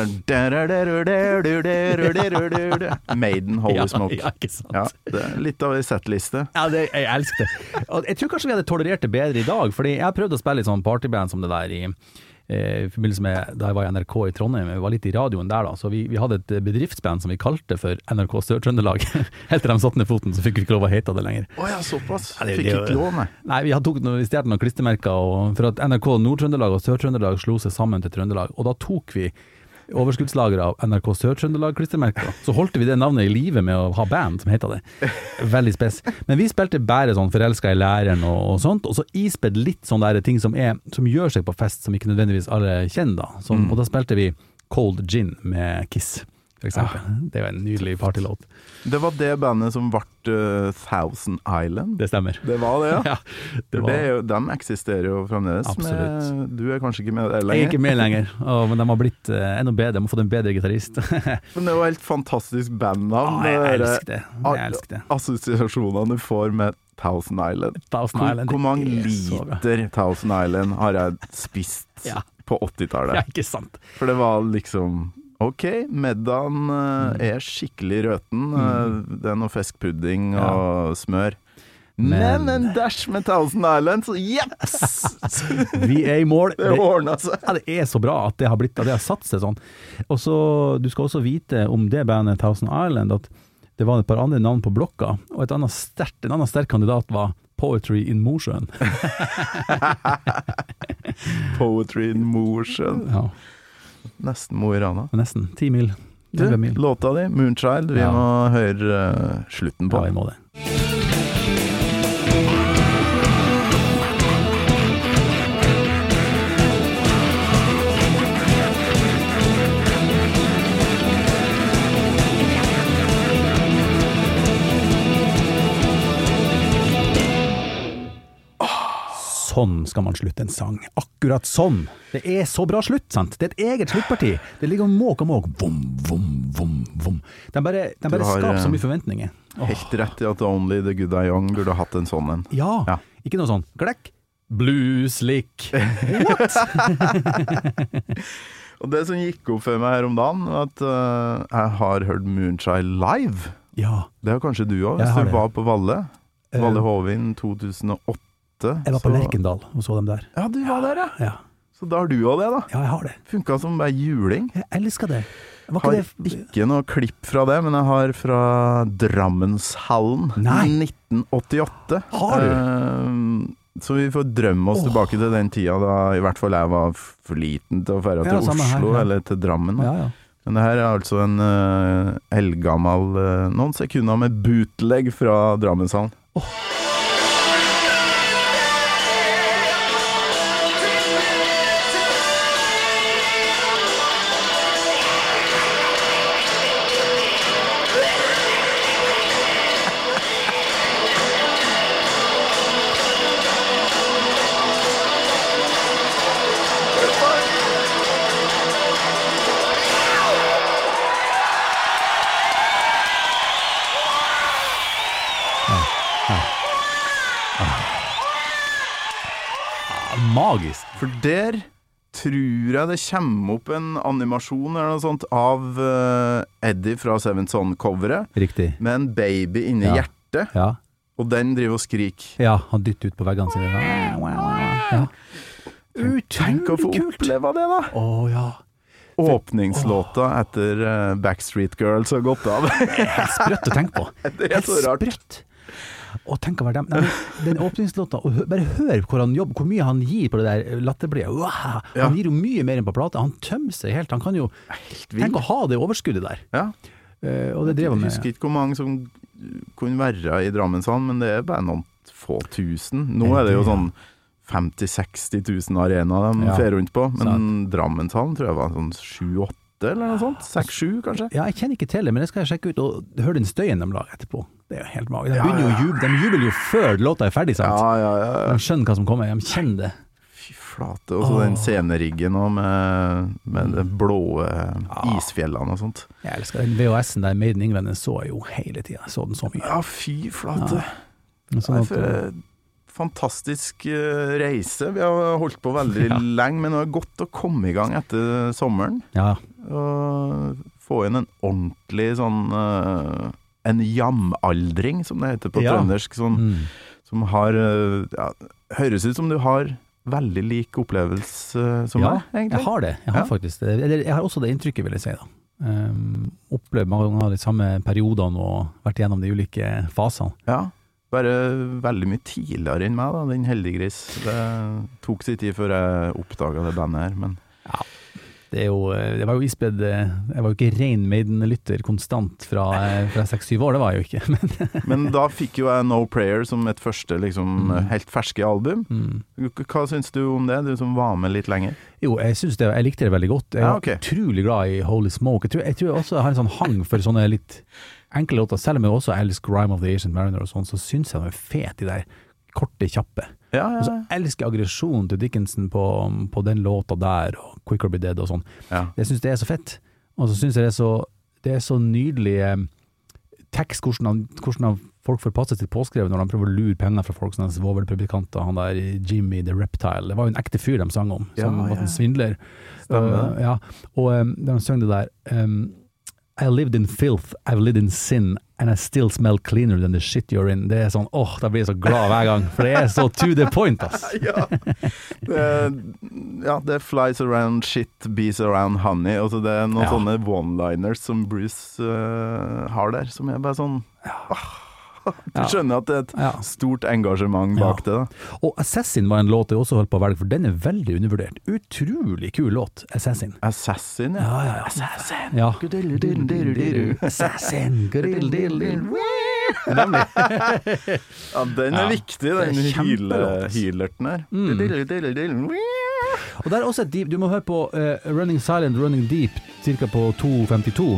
det Maiden, Holy Smoke. Ja, ikke sant. Ja, det er litt av ei settliste. Ja, det, jeg elsker det. Og jeg tror kanskje vi hadde tolerert det bedre i dag, fordi jeg har prøvd å spille litt sånn partyband som det der i, eh, i forbindelse med da jeg var i N R K i Trondheim. Vi var litt i radioen der da, så vi, vi hadde et bedriftsband som vi kalte for N R K Sør-Trøndelag. Helt til de satte ned foten, så fikk vi ikke lov å hete det lenger. Å ja, såpass. Ja, det- Fikk det- ikke lov, nei. Nei, vi hadde tok noe, vi stjerte noen klistremerker, og for at N R K Nord-Trøndelag og Sør-Trøndelag slo seg sammen til Trøndelag, og da tok vi overskuddslager av N R K Sør-Trøndelag klistremerker. Så holdt vi det navnet i livet med å ha band som heter det. Veldig spes. Men vi spilte bare sånn forelska i læreren og, og sånt, og så ispedd litt sånne der ting som, er, som gjør seg på fest, som ikke nødvendigvis alle kjenner da. Som, Og da spilte vi Cold Gin med Kiss, for eksempel. Det er jo en nydelig partylåt. Det var det bandet som ble uh, Thousand Island. Det stemmer. Det var det, ja. Ja, det For var- det er jo, de eksisterer jo fremdeles. Absolutt. Med, du er kanskje ikke med der Jeg er lenger. ikke med lenger, Åh, men de har blitt eh, enda bedre. De har fått en bedre gitarist. Men det er jo helt fantastisk bandnavn. Ah, jeg det der, elsker det. Jeg elsker det. Assosiasjonene du får med Thousand Island. Thousand Hvor, Island, hvor mange det er så bra. liter Thousand Island har jeg spist Ja. på åttitallet? Ja, ikke sant. For det var liksom OK, middagen uh, er skikkelig røten. Uh, det er noe fiskpudding Ja. og smør. Men, Men en dash med Thousand Islands, jeps! vi er i mål. Det ordnet seg. Ja, det er så bra at det har blitt, at det har satt seg sånn. Og så, du skal også vite om det bandet Thousand Island, at det var et par andre navn på blokka, og et annet sterkt, en annen sterk kandidat var Poetry in Mosjøen. Poetry in Mosjøen. Ja. Nesten Mo i Rana. Nesten, ti mil. Du, låta di, Moonchild, vi Ja. må høre uh, slutten på. Ja, vi må det. Sånn skal man slutte en sang. Akkurat sånn. Det er så bra slutt, sant? Det er et eget sluttparti. Det ligger måk og måk. Vom, vom, vom, vom. De bare, de bare har, skaper så eh, mye forventninger. Åh. Helt rett i at Only the Good Are Young burde hatt en sånn en. Ja, Ja. ikke noe sånn glekk. Blueslick. What? Og det som gikk opp for meg her om dagen, var at uh, jeg har hørt Moonchild live. Ja. Det har kanskje du også, Jeg hvis har du det. var på Valle. Eh, Valle Hovin to tusen og åtte. Jeg var på så- Lerkendal og så dem der. Ja, du var der, ja. Ja, Så da har du også det, da. ja jeg har det. Funka som bare juling. Jeg elsker det. Var Har ikke det ikke noe klipp fra det, men jeg har fra Drammenshallen Nei. nitten åttiåtte. Har du? Eh, så vi får drømme oss Åh. tilbake til den tida da i hvert fall jeg var f- for liten til å dra Ja, til samme her, Oslo ja. eller til Drammen. Da. Ja, ja. Men det her er altså en uh, eldgammel uh, noen sekunder med bootleg fra Drammenshallen. Magisk. For der tror jeg det kommer opp en animasjon eller noe sånt av uh, Eddie fra Seven Son-coveret Riktig. med en baby inni Ja. hjertet, Ja. og den driver og skriker. Ja, han dytter ut på veggene sine. Ja. Tenk å få oppleve det, da! Å ja. Åpningslåta etter uh, Backstreet Girls har gått av. Sprøtt å tenke på. Det er så rart. Sprøtt. Og tenk å være dem. Nei, men den åpningslåta, og hø- bare hør hvor, han jobber, hvor mye han gir på det der latterbliet. Wow. Han Ja. gir jo mye mer enn på plata. Han tømmer seg helt. Han kan jo tenke å ha det overskuddet der. Ja. Eh, og det drev han Jeg med. husker ikke hvor mange som kunne være i Drammenshallen, men det er bare noen få tusen. Nå er det jo sånn femti til seksti tusen arenaer de Ja. fer rundt på, men Drammenshallen tror jeg var sånn sju åtte eller noe sånt. seks sju kanskje. Ja, jeg kjenner ikke til det, men det skal jeg sjekke ut og høre den støyen de lager etterpå. Det er jo helt magisk. De, Ja, begynner jo ja. å juble, de jubler jo før låta er ferdig, sant? Ja, ja, ja. De skjønner hva som kommer, de kjenner det. Fy flate. Og så den sceneriggen også med, med de blå isfjellene og sånt. Jeg elsker den V H S-en der Made in England, den så jeg jo hele tida. Jeg så den så mye. Ja, fy flate. Ja. Sånn Nei, at, for, eh, fantastisk eh, reise. Vi har holdt på veldig Ja. lenge, men det er godt å komme i gang etter sommeren. ja. Og få inn en ordentlig sånn eh, en jamaldring, som det heter på Ja. trøndersk, sånn, Mm. som har eh, ja, høres ut som du har veldig lik opplevelse som Ja, meg, egentlig. jeg har det. Jeg har Ja. faktisk det. Eller jeg har også det inntrykket, vil jeg si. da. Um, opplevd mange av de samme periodene og vært gjennom de ulike fasene. Ja, bare veldig mye tidligere enn meg, da, den heldiggris. Det tok sin tid før jeg oppdaga det bandet her, men Det, er jo, det var jo ispedd Jeg var jo ikke ren Maiden-lytter konstant fra, fra seks-syv år, det var jeg jo ikke. Men, Men da fikk jo jeg No Prayer som et første liksom, Mm. helt ferske album. mm. Hva syns du om det, du som var med litt lenger? Jo, jeg synes det, jeg likte det veldig godt. Jeg Ja, var ok. utrolig glad i Holy Smoke. Jeg tror, jeg tror også jeg har en sånn hang for sånne litt enkle låter. Selv om jeg også elsker Rime of the Ancient Mariner og sånn, så synes jeg de er fet, de der korte, kjappe. Ja, Og så elsker jeg aggresjonen til Dickinson på, på den låta der, og Quicker Be Dead og sånn. ja. Jeg synes det er så fett. Og så synes jeg det er så, det er så nydelig eh, tekst, hvordan, han, hvordan han, folk får passet sitt påskrevet når de prøver å lure penger fra folk, sånne svovelpublikanter, han der Jimmy the Reptile. Det var jo en ekte fyr de sang om, som Ja, var ja. en svindler. Stemmer. Uh, ja. Og um, de sang det der um, I lived in filth, I've lived in sin, And I still smell cleaner than the shit you're in. Det er sånn, åh, da blir jeg så glad hver gang, for det er så to the point, ass. ja. Det, ja, det flies around shit, bees around honey. Altså det er noen Ja. sånne one-liners som Bruce uh, har der, som er bare sånn ah, du Ja. skjønner at det er et Ja. stort engasjement bak Ja. det da. Og Assassin var en låt jeg også holdt på å velge, for den er veldig undervurdert. Utrolig kul låt, Assassin. Assassin, ja. Ja, ja, ja. Assassin. Ja. Assassin. Assassin. Nemlig. Ja, den er Ja. viktig, den Det er hyle, kjempelåt, ass. hylerten her. Mm. Og der er også et deep, du må høre på uh, Running Silent, Running Deep, cirka på to femtito.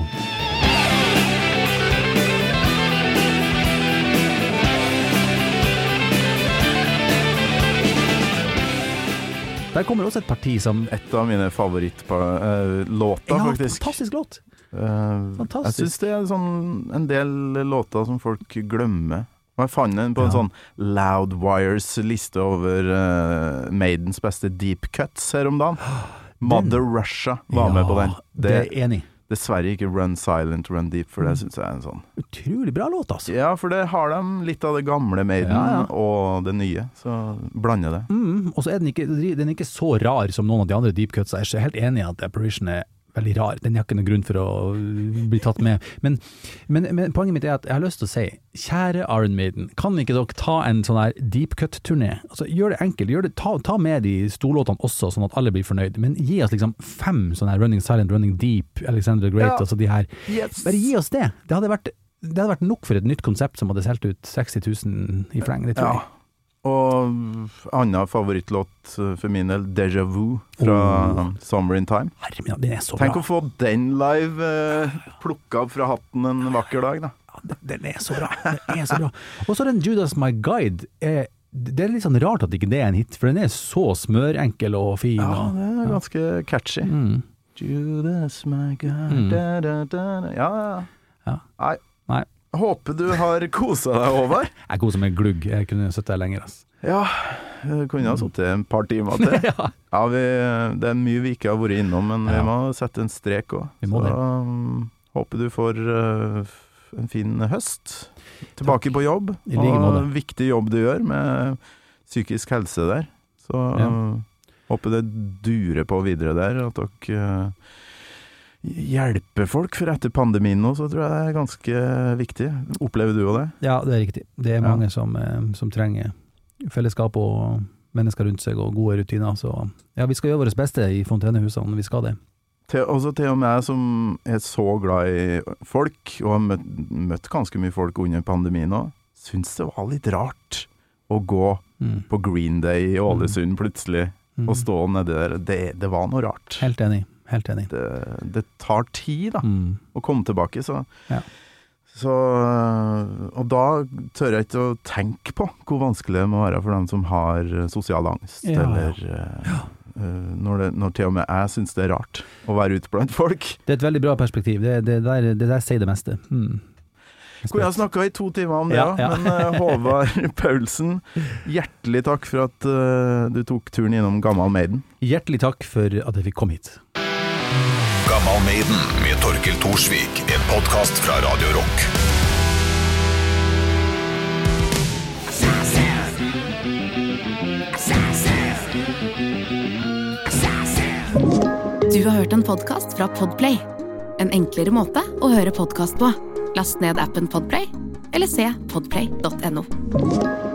Der kommer også et parti som Et av mine favorittlåter, ja, faktisk. fantastisk låt. Uh, Fantastisk. Jeg synes det er sånn en del låter som folk glemmer. Og jeg fant den på en Ja. sånn Loudwires liste over uh, Maidens beste deep cuts her om dagen. Mother Russia var med på den. Det er jeg enig. Dessverre ikke Run Silent, Run Deep, for det Mm. synes jeg er en sånn. Utrolig bra låt, altså. Ja, for det har de litt av det gamle Maiden Ja, ja. og det nye, så blander det. Mm, og så er den ikke, den er ikke så rar som noen av de andre deep cuts. Jeg er helt enig i at Apparition er veldig rar. Den har ikke noen grunn for å bli tatt med. Men, men, men poenget mitt er at jeg har lyst til å si, kjære Iron Maiden, kan ikke dere ta en sånn her deep cut-turné? Altså, gjør det enkelt. Gjør det, ta, ta med de storlåtene også, sånn at alle blir fornøyd. Men gi oss liksom fem sånne her Running Silent, Running Deep, Alexander the Great, Ja. altså de her. Yes. Bare gi oss det. Det hadde vært det hadde vært nok for et nytt konsept som hadde solgt ut seksti tusen i fleng, det tror Ja. jeg. Og annen favorittlåt uh, for min del, Deja Vu fra Oh. Summer in Time. Herre min, den er så Tenk bra. å få den live uh, plukket opp fra hatten en vakker dag da. Den er så bra, den er så bra. Og så den Judas My Guide, er, det er litt sånn rart at ikke det er en hit, for den er så smørenkel og fin. Ja, Og, det er ganske catchy. mm, Judas my God Mm. da, da, da, da. Ja, ja. ja. Nei. Nei, Håper du har koset deg over. jeg koser meg glugg, jeg kunne sittet her lenger. ass. Ja, vi kunne ha sittet en par timer til. Ja. Ja, vi, det er mye vi ikke har vært innom, men Ja. vi må sette en strek også. Vi må Så det. um, håper du får uh, en fin høst. Tilbake på jobb. I like måte. Og viktig jobb du gjør med psykisk helse der. Så Ja. uh, håper det durer på videre der, at dere uh, hjelper folk, for etter pandemien nå, så tror jeg det er ganske viktig. Opplever du også det? Ja, det er riktig. Det er Ja. mange som, eh, som trenger fellesskap og mennesker rundt seg og gode rutiner. Så ja, vi skal gjøre vårt beste i Fontenehusene, vi skal det. Til, også til og med jeg som er så glad i folk, og har møtt, møtt ganske mye folk under pandemien også, synes det var litt rart å gå Mm. på Green Day i Ålesund plutselig, Mm. og stå nede der. Det, det var noe rart. Helt enig, helt enig. Det, det tar tid da, Mm. å komme tilbake, så, Ja. så og da tør jeg ikke å tenke på hvor vanskelig det må være for dem som har sosial angst, Ja, ja. eller uh, uh, når, det, når til og med jeg synes det er rart å være ute blant folk. Det er et veldig bra perspektiv. Det, det, der, det der sier det meste. Mm. Skulle jeg snakket i to timer om det, Ja, ja, ja. men uh, Håvard Paulsen, hjertelig takk for at uh, du tok turen innom Gammal Maiden. Hjertelig takk for at jeg fikk komme hit. Gammal Maiden med Torkel Torsvik, en podcast fra Radio Rock. Du har hørt en podcast fra Podplay. En enklere måte å høre podcast på. Last ned appen Podplay, eller se podplay punktum no.